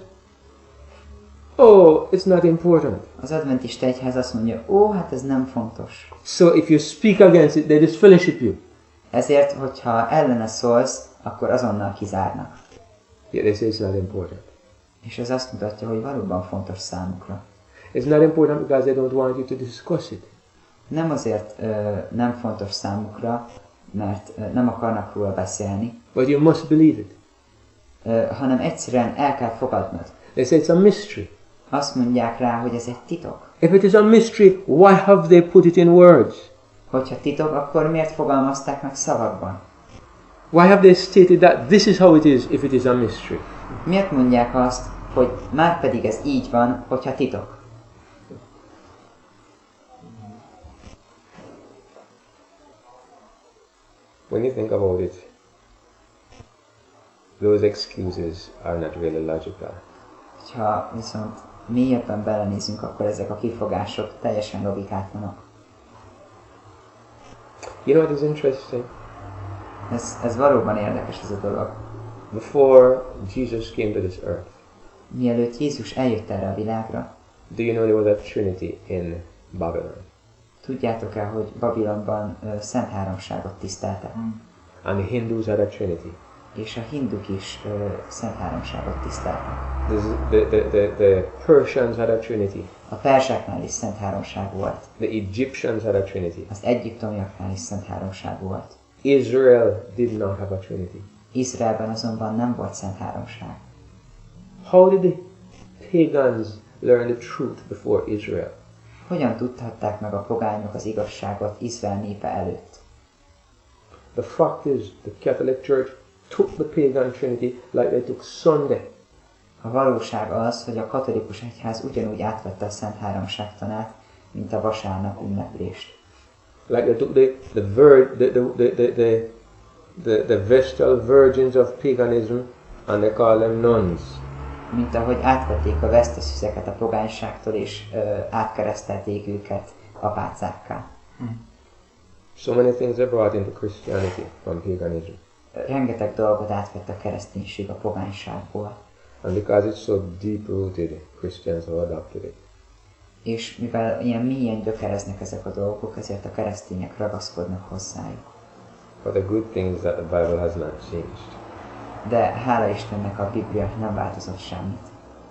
oh, it's not important. Az adventista egyház azt mondja, ó, hát ez nem fontos. So if you speak against it, they disfellowship you. Ezért, hogyha ellene szólsz, akkor azonnal kizárnak. Yet they say it's not important. És ez azt mutatja, hogy valóban fontos számukra. It's not important because they don't want you to discuss it. Nem azért ö, nem fontos számukra, mert ö, nem akarnak róla beszélni, But you must believe it. ö, hanem egyszerűen el kell fogadnod. They say it's a mystery. Azt mondják rá, hogy ez egy titok. If it is a mystery, why have they put it in words? Hogyha titok, akkor miért fogalmazták meg szavakban? Why have they stated that this is how it is if it is a mystery? Miért mondják azt, hogy már pedig ez így van, hogyha titok? When you think about it, those excuses are not really logical. Ha viszont mélyebben belenézünk, akkor ezek a kifogások teljesen logikátlanok. You know what is interesting? Ez, ez valóban érdekes ez a dolog. Before Jesus came to this earth, Mielőtt Jézus eljött erre a világra, do you know there was a Trinity in Babylon? tudjátok el, hogy Babilonban uh, Szent Háromságot tiszteltek? And the Hindus had a Trinity. És a hinduk is uh, Szent Háromságot tiszteltek. The, the, the, the Persians had a Trinity. A perzsáknál is Szent Háromság volt. The Egyptians had a Trinity. Az egyiptomiaknál is Szent Háromság volt. Israel did not have a Trinity. Izraelben azonban nem volt Szent Háromság. How did the pagans learn the truth before Israel? Hogyan tudhatták meg a pogányok az igazságot Izrael népe előtt? The fact is, the Catholic Church took the pagan Trinity like they took Sunday. A valóság az, hogy a katolikus egyház ugyanúgy átvette a Szent Háromság tanát, mint a vasárnap ünneplést. Like they took the the, vir- the, the, the, the, the, the, the Vestal virgins of paganism and they call them nuns. Mint ahogy átvették a veszteszüzeket a pogányságtól, és ö, átkeresztelték őket apácákká. So many things are brought into Christianity from paganism. Rengeteg dolgot átvett a kereszténység a pogányságból. And because it's so deep-rooted, Christians have adopted it. És mivel ilyen mélyen gyökereznek ezek a dolgok, ezért a keresztények ragaszkodnak hozzájuk. But the good thing is that the Bible has not changed. De hála Istennek a Biblia nem változott semmit.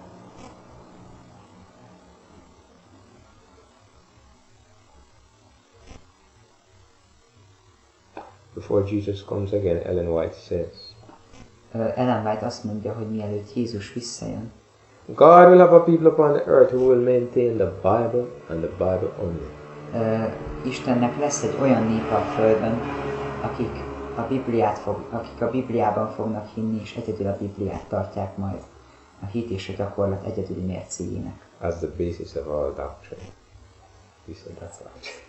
Before Jesus comes again, Ellen White says, Uh, Ellen White azt mondja, hogy mielőtt Jézus visszajön, God will have a people upon the earth who will maintain the Bible and the Bible only. uh, Istennek lesz egy olyan népe a Földön, akik a Bibliát fog, akik a Bibliában fognak hinni, és egyedül a Bibliát tartják majd a hit és a gyakorlat egyedüli mércéjének. As the basis of all doctrine. He said that's right.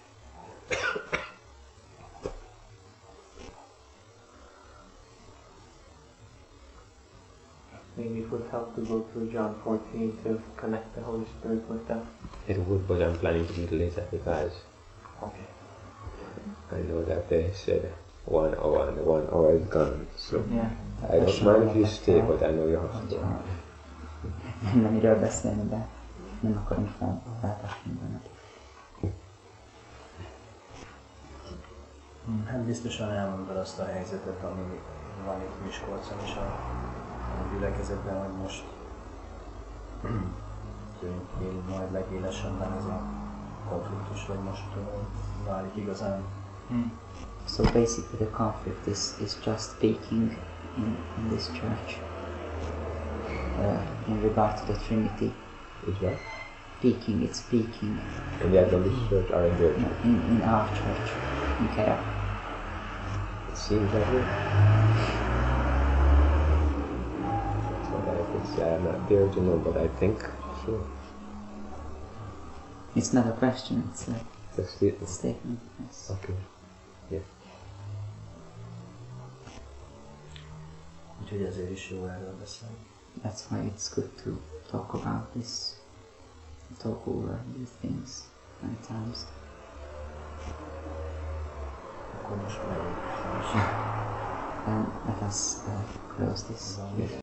Maybe it would help to go through John fourteen to connect the Holy Spirit with that. It would, but I'm planning to do it later because Okay. I know that they said one hour and the one hour is gone. So Yeah. I don't mind if you stay, but I know you have to go. Nem, nem miről beszélni, de nem akarom feltartani benned. Hát biztosan elmondod azt a helyzetet, ami van itt Miskolcon is a, a gyülekezetben, hogy most tűnik majd legélesebben ez a konfliktus, vagy most uh, válik igazán. So basically the conflict is, is just speaking in, in this church uh, in regard to the Trinity. Is that? Speaking, it's speaking And the Adventist church are in there. in, in our church, in Kerek. It seems that way. So that I could say I'm not there to know, but I think so. It's not a question, it's a It's a statement. statement. Yes. Okay. Yeah. Úgyhogy ezért is jó erről beszélni. That's why it's good to talk about this, talk over these things many times. Akkor most megyünk. And let us uh, close this.